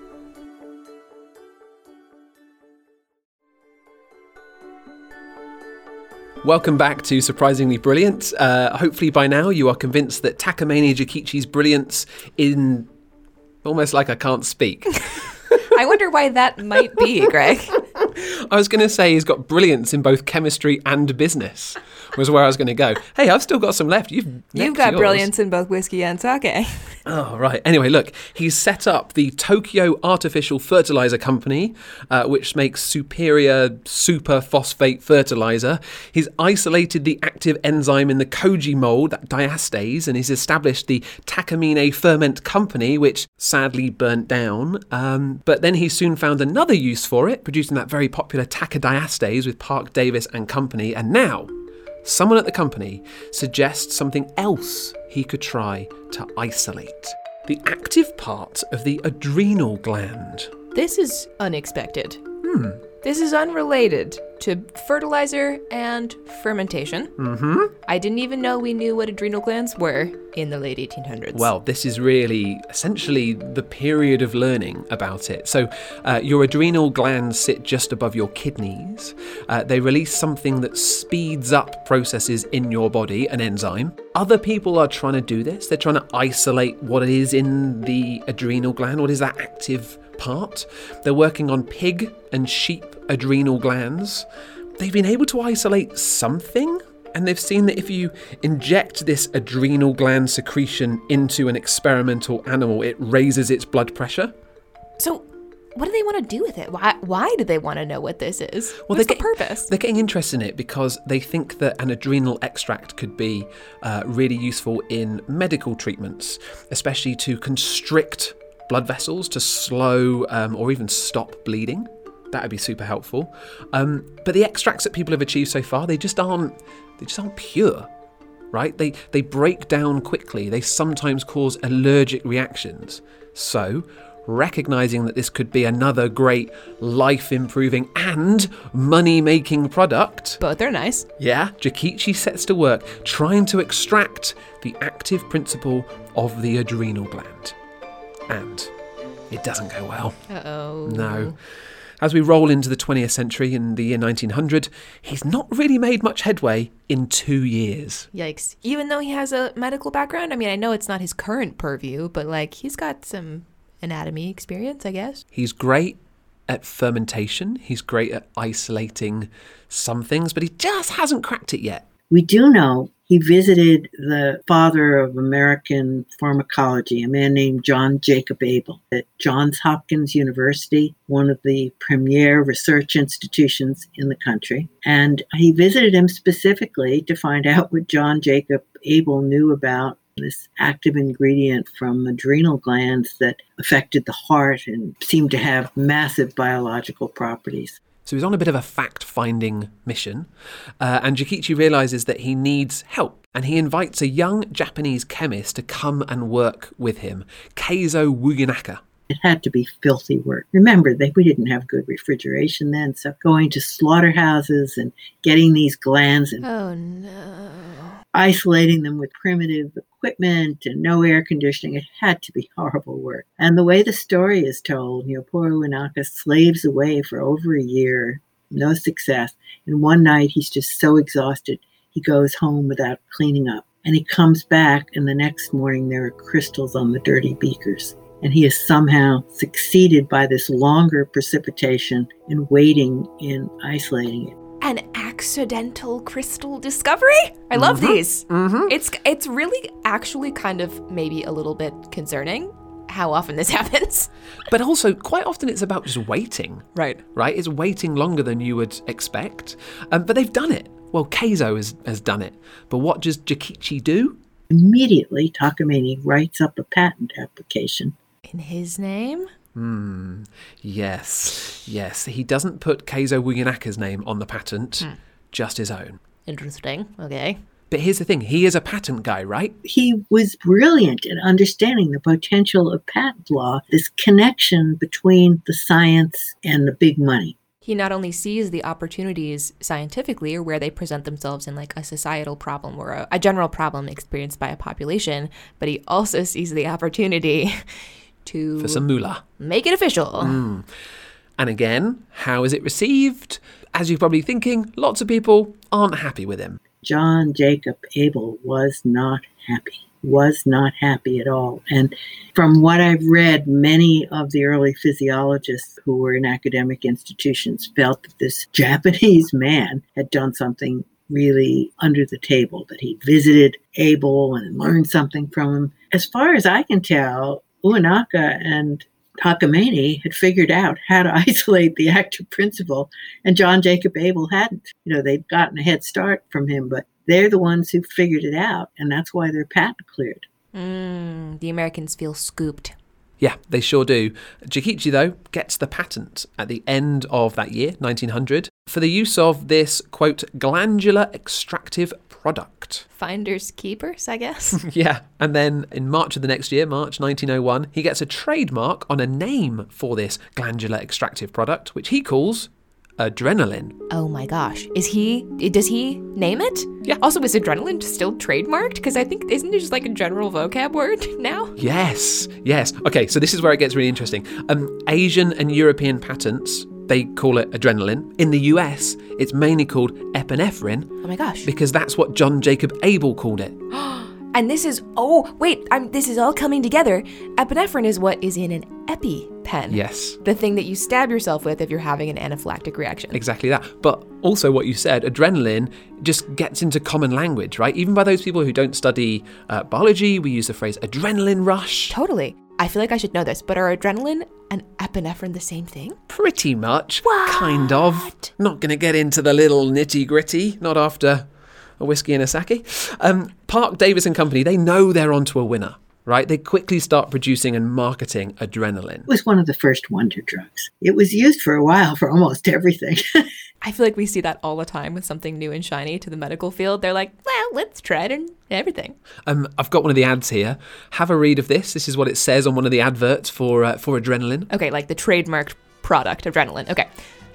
S1: Welcome back to Surprisingly Brilliant. Uh, hopefully by now you are convinced that Takamine Jokichi's brilliance in almost like I can't speak.
S2: I wonder why that might be, Greg.
S1: I was going to say he's got brilliance in both chemistry and business, was where I was going to go. Hey, I've still got some left. You've
S2: You've got yours. Brilliance in both whiskey and sake.
S1: Oh, right. Anyway, look, he's set up the Tokyo Artificial Fertilizer Company, uh, which makes superior super phosphate fertilizer. He's isolated the active enzyme in the koji mold, that diastase, and he's established the Takamine Ferment Company, which sadly burnt down. Um, but then he soon found another use for it, producing that very popular Takadiastase with Park Davis and Company. And now, someone at the company suggests something else he could try to isolate. The active part of the adrenal gland.
S2: This is unexpected.
S1: Hmm.
S2: This is unrelated to fertilizer and fermentation.
S1: Mm-hmm.
S2: I didn't even know we knew what adrenal glands were in the late eighteen hundreds.
S1: Well, this is really essentially the period of learning about it. So uh, your adrenal glands sit just above your kidneys. Uh, they release something that speeds up processes in your body, an enzyme. Other people are trying to do this. They're trying to isolate what it is in the adrenal gland. What is that active part? They're working on pig and sheep adrenal glands. They've been able to isolate something, and they've seen that if you inject this adrenal gland secretion into an experimental animal, it raises its blood pressure.
S2: So what do they want to do with it? Why Why do they want to know what this is?
S1: Well,
S2: What's the
S1: getting,
S2: purpose?
S1: They're getting interested in it because they think that an adrenal extract could be uh, really useful in medical treatments, especially to constrict blood vessels, to slow um, or even stop bleeding. That would be super helpful. Um, but the extracts that people have achieved so far, they just aren't, they just aren't pure, right? They they break down quickly. They sometimes cause allergic reactions. So, recognizing that this could be another great life-improving and money-making product.
S2: Both are nice.
S1: Yeah, Jokichi sets to work trying to extract the active principle of the adrenal gland. And it doesn't go well.
S2: Uh-oh.
S1: No. As we roll into the twentieth century in the year nineteen hundred, he's not really made much headway in two years.
S2: Yikes. Even though he has a medical background? I mean, I know it's not his current purview, but like he's got some anatomy experience, I guess.
S1: He's great at fermentation. He's great at isolating some things, but he just hasn't cracked it yet.
S3: We do know he visited the father of American pharmacology, a man named John Jacob Abel, at Johns Hopkins University, one of the premier research institutions in the country. And he visited him specifically to find out what John Jacob Abel knew about this active ingredient from adrenal glands that affected the heart and seemed to have massive biological properties.
S1: So he's on a bit of a fact-finding mission, uh, and Jokichi realizes that he needs help, and he invites a young Japanese chemist to come and work with him, Keizo Wuginaka.
S3: It had to be filthy work. Remember, they, we didn't have good refrigeration then, so going to slaughterhouses and getting these glands and
S2: oh no,
S3: isolating them with primitive equipment and no air conditioning, it had to be horrible work. And the way the story is told, you know, poor Uenaka slaves away for over a year, no success. And one night he's just so exhausted, he goes home without cleaning up. And he comes back, and the next morning there are crystals on the dirty beakers. And he has somehow succeeded by this longer precipitation in waiting in isolating it.
S2: An accidental crystal discovery? I love
S1: mm-hmm.
S2: these.
S1: Mm-hmm.
S2: It's it's really actually kind of maybe a little bit concerning how often this happens.
S1: But also, quite often it's about just waiting.
S2: Right.
S1: Right? It's waiting longer than you would expect. Um, but they've done it. Well, Keizo has, has done it. But what does Jokichi do?
S3: Immediately, Takamine writes up a patent application.
S2: In his name?
S1: Hmm. Yes. Yes. He doesn't put Keizo Wuginaka's name on the patent, hmm. just his own.
S2: Interesting. Okay.
S1: But here's the thing. He is a patent guy, right?
S3: He was brilliant in understanding the potential of patent law, this connection between the science and the big money.
S2: He not only sees the opportunities scientifically or where they present themselves in like a societal problem or a, a general problem experienced by a population, but he also sees the opportunity to
S1: for some moolah.
S2: Make it official.
S1: Mm. And again, how is it received? As you're probably thinking, lots of people aren't happy with him.
S3: John Jacob Abel was not happy. was not happy at all. And from what I've read, many of the early physiologists who were in academic institutions felt that this Japanese man had done something really under the table, that he visited Abel and learned something from him. As far as I can tell, Uenaka and Takamine had figured out how to isolate the active principle, and John Jacob Abel hadn't. You know, they'd gotten a head start from him, but they're the ones who figured it out, and that's why they're patent cleared.
S2: Mm, the Americans feel scooped.
S1: Yeah, they sure do. Jikichi, though, gets the patent at the end of that year, nineteen hundred, for the use of this, quote, glandular extractive product.
S2: Finders keepers, I guess.
S1: Yeah, and then in March of the next year, March nineteen oh one, he gets a trademark on a name for this glandular extractive product, which he calls adrenaline.
S2: Oh my gosh. Is he, does he name it?
S1: Yeah.
S2: Also, is adrenaline still trademarked? Because I think, isn't it just like a general vocab word now?
S1: Yes, yes. Okay, so this is where it gets really interesting. Um, Asian and European patents, they call it adrenaline. In the U S, it's mainly called epinephrine.
S2: Oh my gosh.
S1: Because that's what John Jacob Abel called it.
S2: And this is, oh, wait, I'm, this is all coming together. Epinephrine is what is in an EpiPen.
S1: Yes.
S2: The thing that you stab yourself with if you're having an anaphylactic reaction.
S1: Exactly that. But also what you said, adrenaline just gets into common language, right? Even by those people who don't study uh, biology, we use the phrase adrenaline rush.
S2: Totally. I feel like I should know this, but are adrenaline and epinephrine the same thing?
S1: Pretty much.
S2: What?
S1: Kind of. Not going to get into the little nitty gritty, not after a whiskey and a sake. Um, Park Davis and Company, they know they're onto a winner, right? They quickly start producing and marketing adrenaline.
S3: It was one of the first wonder drugs. It was used for a while for almost everything.
S2: I feel like we see that all the time with something new and shiny to the medical field. They're like, well, let's try it and everything.
S1: Um, I've got one of the ads here. Have a read of this. This is what it says on one of the adverts for uh, for adrenaline.
S2: Okay, like the trademarked product, adrenaline. Okay.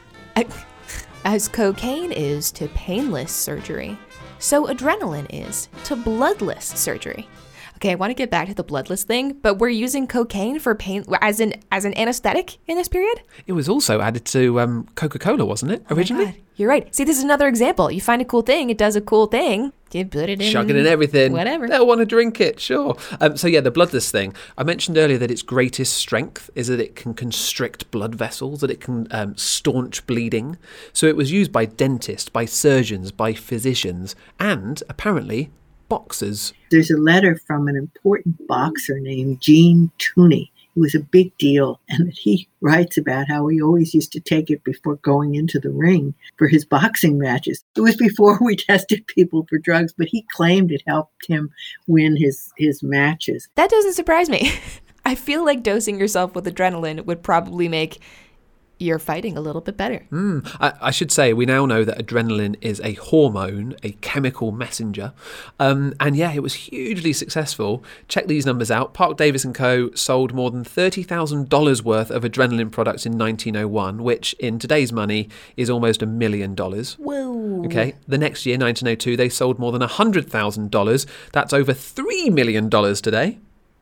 S2: As cocaine is to painless surgery, so adrenaline is to bloodless surgery. Okay, I want to get back to the bloodless thing, but we're using cocaine for pain as an as an anesthetic in this period?
S1: It was also added to um, Coca-Cola, wasn't it, originally?
S2: Oh my God. You're right. See, this is another example. You find a cool thing, it does a cool thing. You put it in.
S1: Chuck it in everything.
S2: Whatever.
S1: They'll want to drink it, sure. Um, so yeah, the bloodless thing. I mentioned earlier that its greatest strength is that it can constrict blood vessels, that it can um, staunch bleeding. So it was used by dentists, by surgeons, by physicians, and apparently boxers.
S3: There's a letter from an important boxer named Gene Tooney. It was a big deal, and that he writes about how he always used to take it before going into the ring for his boxing matches. It was before we tested people for drugs, but he claimed it helped him win his, his matches.
S2: That doesn't surprise me. I feel like dosing yourself with adrenaline would probably make your fighting a little bit better.
S1: Mm, I, I should say, we now know that adrenaline is a hormone, a chemical messenger. Um, and yeah, it was hugely successful. Check these numbers out. Park Davis and Co. sold more than thirty thousand dollars worth of adrenaline products in nineteen oh one, which in today's money is almost a million dollars.
S2: Whoa.
S1: Okay. The next year, nineteen oh two, they sold more than one hundred thousand dollars. That's over three million dollars today.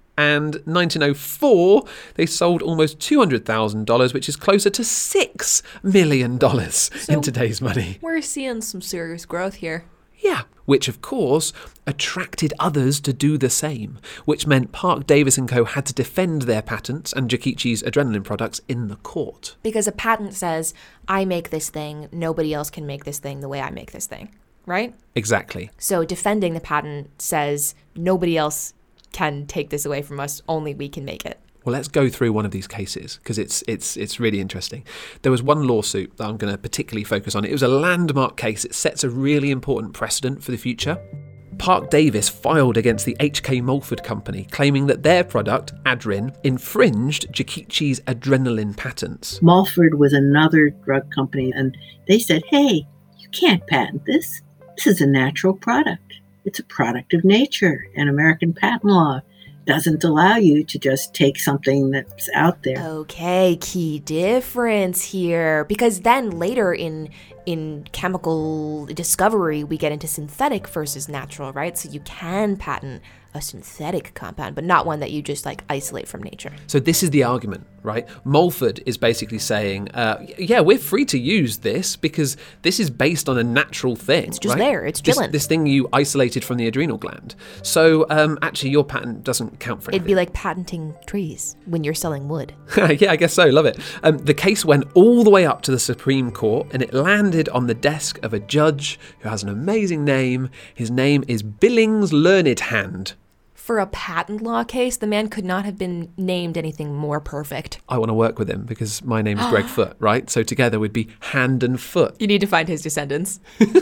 S1: And nineteen oh four, they sold almost two hundred thousand dollars, which is closer to six million dollars
S2: So
S1: in today's money.
S2: We're seeing some serious growth here.
S1: Yeah, which of course attracted others to do the same, which meant Park Davis and Co. had to defend their patents and Jikichi's adrenaline products in the court.
S2: Because a patent says, I make this thing, nobody else can make this thing the way I make this thing, right?
S1: Exactly.
S2: So defending the patent says nobody else can take this away from us, only we can make it.
S1: Well, let's go through one of these cases because it's it's it's really interesting. There was one lawsuit that I'm going to particularly focus on. It was a landmark case. It sets a really important precedent for the future. Park Davis filed against the H K Mulford Company, claiming that their product, Adrin, infringed Jikichi's adrenaline patents.
S3: Mulford was another drug company, and they said, hey, you can't patent this. This is a natural product. It's a product of nature, and American patent law doesn't allow you to just take something that's out there.
S2: Okay, key difference here. Because then later in in chemical discovery, we get into synthetic versus natural, right? So you can patent a synthetic compound, but not one that you just like isolate from nature.
S1: So this is the argument, right? Mulford is basically saying, uh, yeah, we're free to use this because this is based on a natural thing.
S2: It's just
S1: right?
S2: there. It's
S1: this,
S2: chilling.
S1: this thing you isolated from the adrenal gland. So um, actually, your patent doesn't count for anything.
S2: It'd be like patenting trees when you're selling wood.
S1: Yeah, I guess so. Love it. Um, the case went all the way up to the Supreme Court, and it landed on the desk of a judge who has an amazing name. His name is Billings Learned Hand.
S2: For a patent law case, the man could not have been named anything more perfect.
S1: I want to work with him because my name is Greg Foot, right? So together we'd be Hand and Foot.
S2: You need to find his descendants.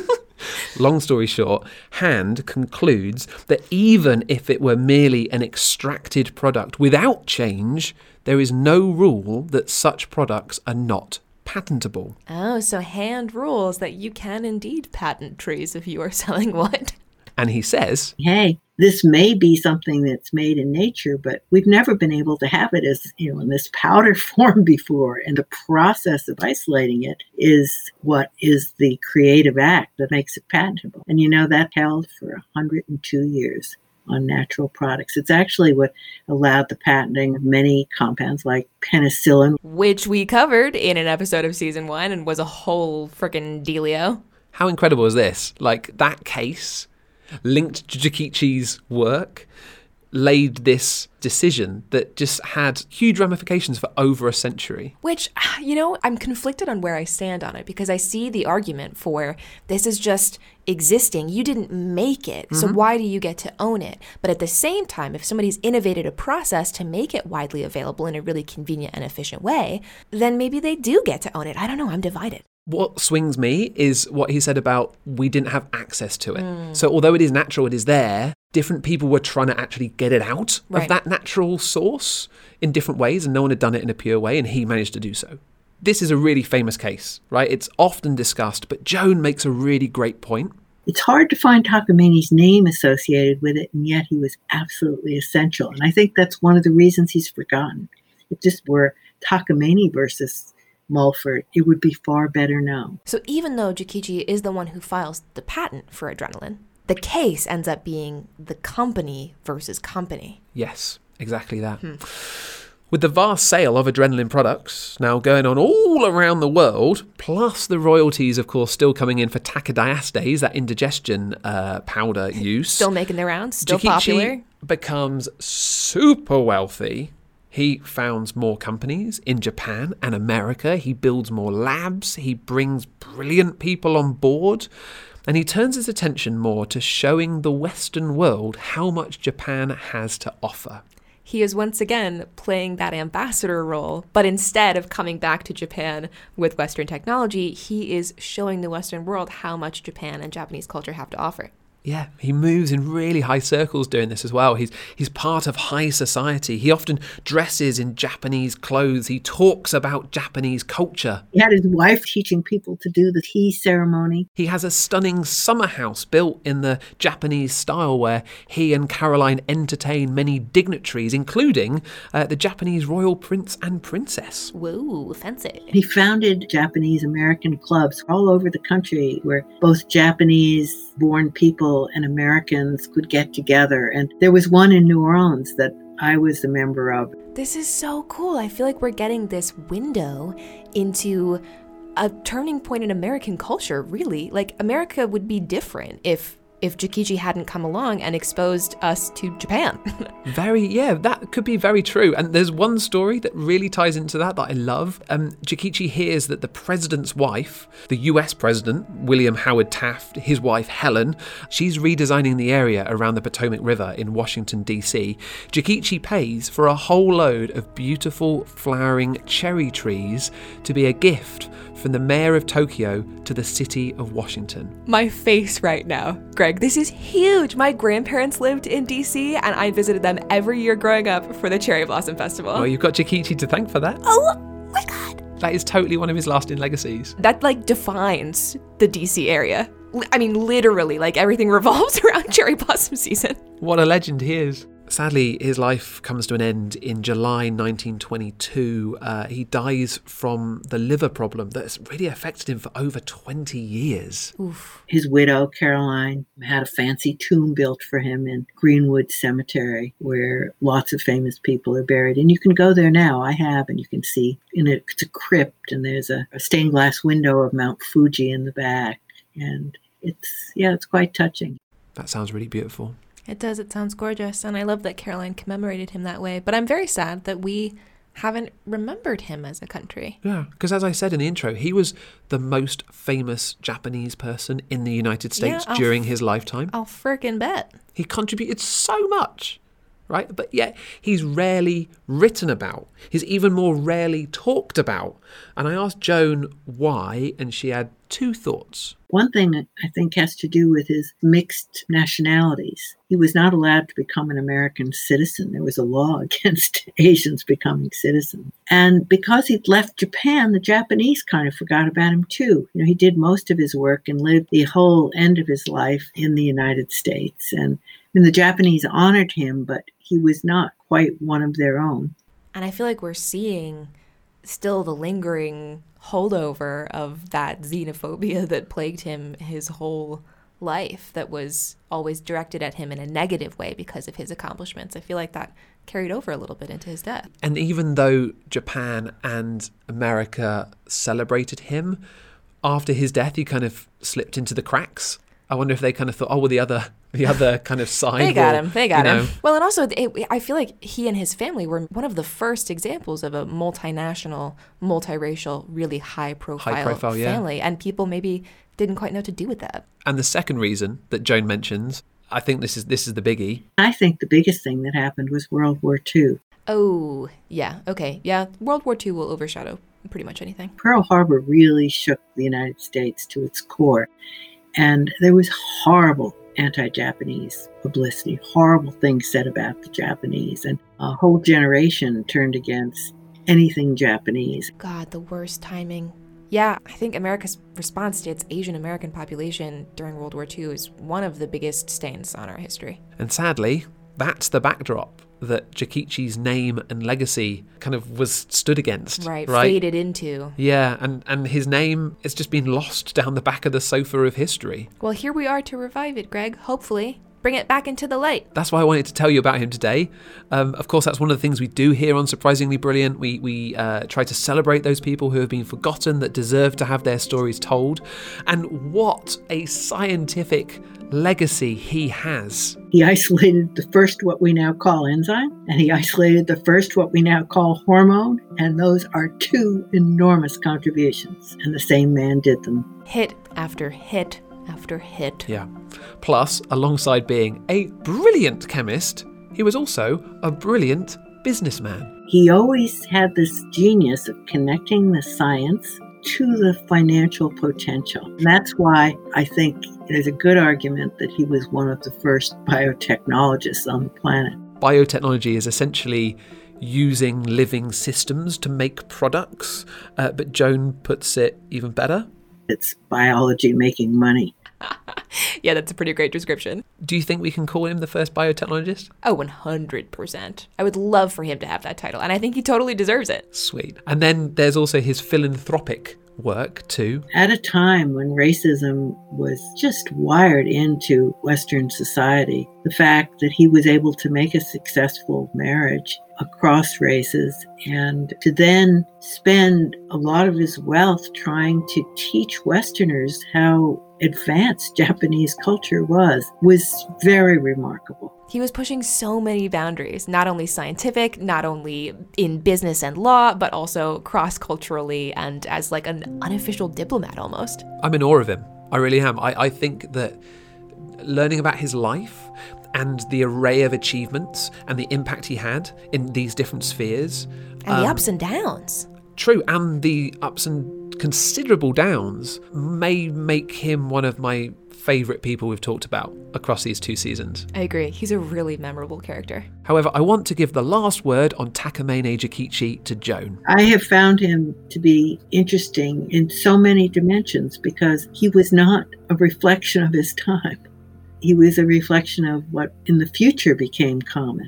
S1: Long story short, Hand concludes that even if it were merely an extracted product without change, there is no rule that such products are not patentable.
S2: Oh, so Hand rules that you can indeed patent trees if you are selling wood.
S1: And he says,
S3: hey, this may be something that's made in nature, but we've never been able to have it as, you know, in this powder form before. And the process of isolating it is what is the creative act that makes it patentable. And, you know, that held for one hundred two years on natural products. It's actually what allowed the patenting of many compounds like penicillin,
S2: which we covered in an episode of season one and was a whole frickin' dealio.
S1: How incredible is this? Like, that case linked to Jokichi's work laid this decision that just had huge ramifications for over a century.
S2: Which, you know, I'm conflicted on where I stand on it because I see the argument for this is just existing. You didn't make it, mm-hmm. so why do you get to own it? But at the same time, if somebody's innovated a process to make it widely available in a really convenient and efficient way, then maybe they do get to own it. I don't know. I'm divided.
S1: What swings me is what he said about we didn't have access to it. Mm. So although it is natural, it is there, different people were trying to actually get it out
S2: right.
S1: of that natural source in different ways, and no one had done it in a pure way, and he managed to do so. This is a really famous case, right? It's often discussed, but Joan makes a really great point.
S3: It's hard to find Takamani's name associated with it, and yet he was absolutely essential. And I think that's one of the reasons he's forgotten. If this were Takamani versus Mulford, it would be far better known.
S2: So even though Jokichi is the one who files the patent for adrenaline, the case ends up being the company versus company.
S1: Yes, exactly that.
S2: Hmm.
S1: With the vast sale of adrenaline products now going on all around the world, plus the royalties, of course, still coming in for takadiastase, that indigestion uh, powder use.
S2: Still making their rounds, still
S1: Jokichi
S2: popular.
S1: Becomes super wealthy. He founds more companies in Japan and America. He builds more labs. He brings brilliant people on board. And he turns his attention more to showing the Western world how much Japan has to offer.
S2: He is once again playing that ambassador role, but instead of coming back to Japan with Western technology, he is showing the Western world how much Japan and Japanese culture have to offer.
S1: Yeah, he moves in really high circles doing this as well. He's he's part of high society. He often dresses in Japanese clothes. He talks about Japanese culture.
S3: He had his wife teaching people to do the tea ceremony.
S1: He has a stunning summer house built in the Japanese style where he and Caroline entertain many dignitaries, including uh, the Japanese royal prince and princess.
S2: Whoa, fancy.
S3: He founded Japanese American clubs all over the country where both Japanese-born people and Americans could get together. And there was one in New Orleans that I was a member of.
S2: This is so cool. I feel like we're getting this window into a turning point in American culture, really. Like, America would be different if if Jokichi hadn't come along and exposed us to Japan.
S1: Very, yeah, that could be very true. And there's one story that really ties into that that I love. Um, Jokichi hears that the president's wife, the U S president, William Howard Taft, his wife, Helen, she's redesigning the area around the Potomac River in Washington, D C. Jokichi pays for a whole load of beautiful flowering cherry trees to be a gift from the mayor of Tokyo to the city of Washington.
S2: My face right now, Greg, this is huge. My grandparents lived in D C and I visited them every year growing up for the Cherry Blossom Festival.
S1: Well, you've got Jokichi to thank for that.
S2: Oh my God.
S1: That is totally one of his lasting legacies.
S2: That like defines the D C area. I mean, literally, like everything revolves around cherry blossom season.
S1: What a legend he is. Sadly, his life comes to an end in July nineteen twenty-two. Uh, he dies from the liver problem that's really affected him for over twenty years.
S2: Oof.
S3: His widow, Caroline, had a fancy tomb built for him in Greenwood Cemetery, where lots of famous people are buried. And you can go there now. I have, and you can see in it, it's a crypt, and there's a, a stained glass window of Mount Fuji in the back. And it's, yeah, it's quite touching.
S1: That sounds really beautiful.
S2: It does. It sounds gorgeous. And I love that Caroline commemorated him that way. But I'm very sad that we haven't remembered him as a country.
S1: Yeah, because as I said in the intro, he was the most famous Japanese person in the United States
S2: Yeah,
S1: during
S2: f-
S1: his lifetime.
S2: I'll frickin' bet.
S1: He contributed so much, right? But yet he's rarely written about. He's even more rarely talked about. And I asked Joan why, and she had two thoughts.
S3: One thing I think has to do with his mixed nationalities. He was not allowed to become an American citizen. There was a law against Asians becoming citizens. And because he'd left Japan, the Japanese kind of forgot about him too. You know, he did most of his work and lived the whole end of his life in the United States. And, and the Japanese honored him, but he was not quite one of their own.
S2: And I feel like we're seeing still the lingering holdover of that xenophobia that plagued him his whole life, that was always directed at him in a negative way because of his accomplishments. I feel like that carried over a little bit into his death.
S1: And even though Japan and America celebrated him, after his death, he kind of slipped into the cracks. I wonder if they kind of thought, oh, well, the other the other kind of side.
S2: They got
S1: will,
S2: him. They got
S1: you
S2: him.
S1: know.
S2: Well, and also, it, I feel like he and his family were one of the first examples of a multinational, multiracial, really high-profile,
S1: High-profile, yeah.
S2: family. And people maybe didn't quite know what to do with that.
S1: And the second reason that Joan mentions, I think this is this is the biggie.
S3: I think the biggest thing that happened was World War Two.
S2: Oh, yeah. Okay. Yeah. World War Two will overshadow pretty much anything.
S3: Pearl Harbor really shook the United States to its core. And there was horrible anti-Japanese publicity, horrible things said about the Japanese. And a whole generation turned against anything Japanese.
S2: God, the worst timing. Yeah, I think America's response to its Asian American population during World War Two is one of the biggest stains on our history.
S1: And sadly, that's the backdrop that Jokichi's name and legacy kind of was stood against.
S2: Right,
S1: right?
S2: faded into.
S1: Yeah, and, and his name has just been lost down the back of the sofa of history.
S2: Well, here we are to revive it, Greg. Hopefully. Bring it back into the light.
S1: That's why I wanted to tell you about him today. Um, of course, that's one of the things we do here on Surprisingly Brilliant. We we uh, try to celebrate those people who have been forgotten, that deserve to have their stories told. And what a scientific legacy he has.
S3: He isolated the first what we now call enzyme, and he isolated the first what we now call hormone, and those are two enormous contributions, and the same man did them.
S2: Hit after hit after hit.
S1: Yeah. Plus, alongside being a brilliant chemist, he was also a brilliant businessman.
S3: He always had this genius of connecting the science to the financial potential. And that's why I think there's a good argument that he was one of the first biotechnologists on the planet.
S1: Biotechnology is essentially using living systems to make products, uh, but Joan puts it even better.
S3: It's biology making money.
S2: Yeah, that's a pretty great description.
S1: Do you think we can call him the first biotechnologist?
S2: Oh, one hundred percent. I would love for him to have that title, and I think he totally deserves it.
S1: Sweet. And then there's also his philanthropic work too.
S3: At a time when racism was just wired into Western society, the fact that he was able to make a successful marriage across races and to then spend a lot of his wealth trying to teach Westerners how advanced Japanese culture was, was very remarkable.
S2: He was pushing so many boundaries, not only scientific, not only in business and law, but also cross-culturally and as like an unofficial diplomat almost.
S1: I'm in awe of him. I really am. I, I think that learning about his life and the array of achievements and the impact he had in these different spheres.
S2: And um, the ups and downs.
S1: True, and the ups and considerable downs may make him one of my favourite people we've talked about across these two seasons.
S2: I agree. He's a really memorable character.
S1: However, I want to give the last word on Takamine Jokichi to Joan.
S3: I have found him to be interesting in so many dimensions because he was not a reflection of his time. He was a reflection of what in the future became common.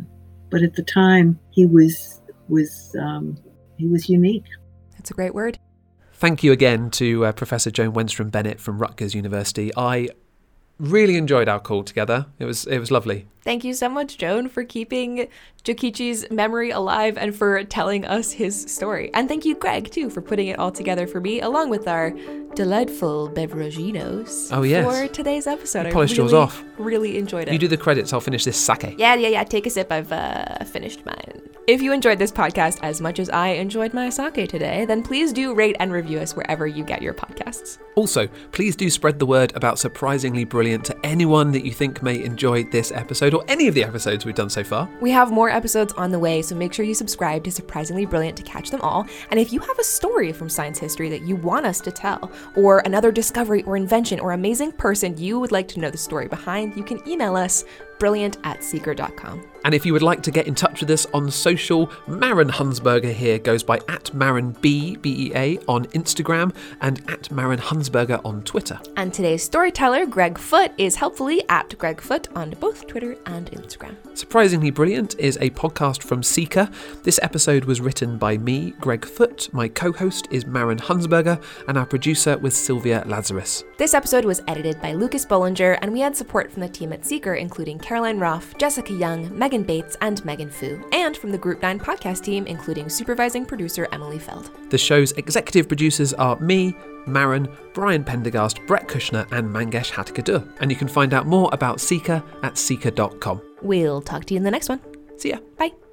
S3: but at the time he was was um, he was unique.
S2: That's a great word.
S1: Thank you again to uh, Professor Joan Wenstrom Bennett from Rutgers University. I really enjoyed our call together. It was it was lovely.
S2: Thank you so much, Joan, for keeping Jokichi's memory alive and for telling us his story. And thank you, Greg, too, for putting it all together for me, along with our delightful beveraginos
S1: oh, yes.
S2: for today's episode.
S1: You polished
S2: I really,
S1: yours off.
S2: really enjoyed it.
S1: You do the credits, I'll finish this sake.
S2: Yeah, yeah, yeah. Take a sip. I've uh, finished mine. If you enjoyed this podcast as much as I enjoyed my sake today, then please do rate and review us wherever you get your podcasts.
S1: Also, please do spread the word about Surprisingly Brilliant to anyone that you think may enjoy this episode or any of the episodes we've done so far.
S2: We have more episodes on the way, so make sure you subscribe to Surprisingly Brilliant to catch them all. And if you have a story from science history that you want us to tell, or another discovery or invention or amazing person you would like to know the story behind, you can email us brilliant at seeker dot com.
S1: And if you would like to get in touch with us on social, Maren Hunsberger here goes by at Maren B, B E A on Instagram and at Maren Hunsberger on Twitter.
S2: And today's storyteller, Greg Foote, is helpfully at Greg Foote on both Twitter and Instagram.
S1: Surprisingly Brilliant is a podcast from Seeker. This episode was written by me, Greg Foote. My co-host is Maren Hunsberger, and our producer was Sylvia Lazarus.
S2: This episode was edited by Lucas Bollinger, and we had support from the team at Seeker, including Caroline Roth, Jessica Young, Megan Bates, and Megan Fu, and from the Group nine podcast team, including supervising producer Emily Feld.
S1: The show's executive producers are me, Maren, Brian Pendergast, Brett Kushner, and Mangesh Hattikudur. And you can find out more about Seeker at seeker dot com.
S2: We'll talk to you in the next one.
S1: See ya.
S2: Bye.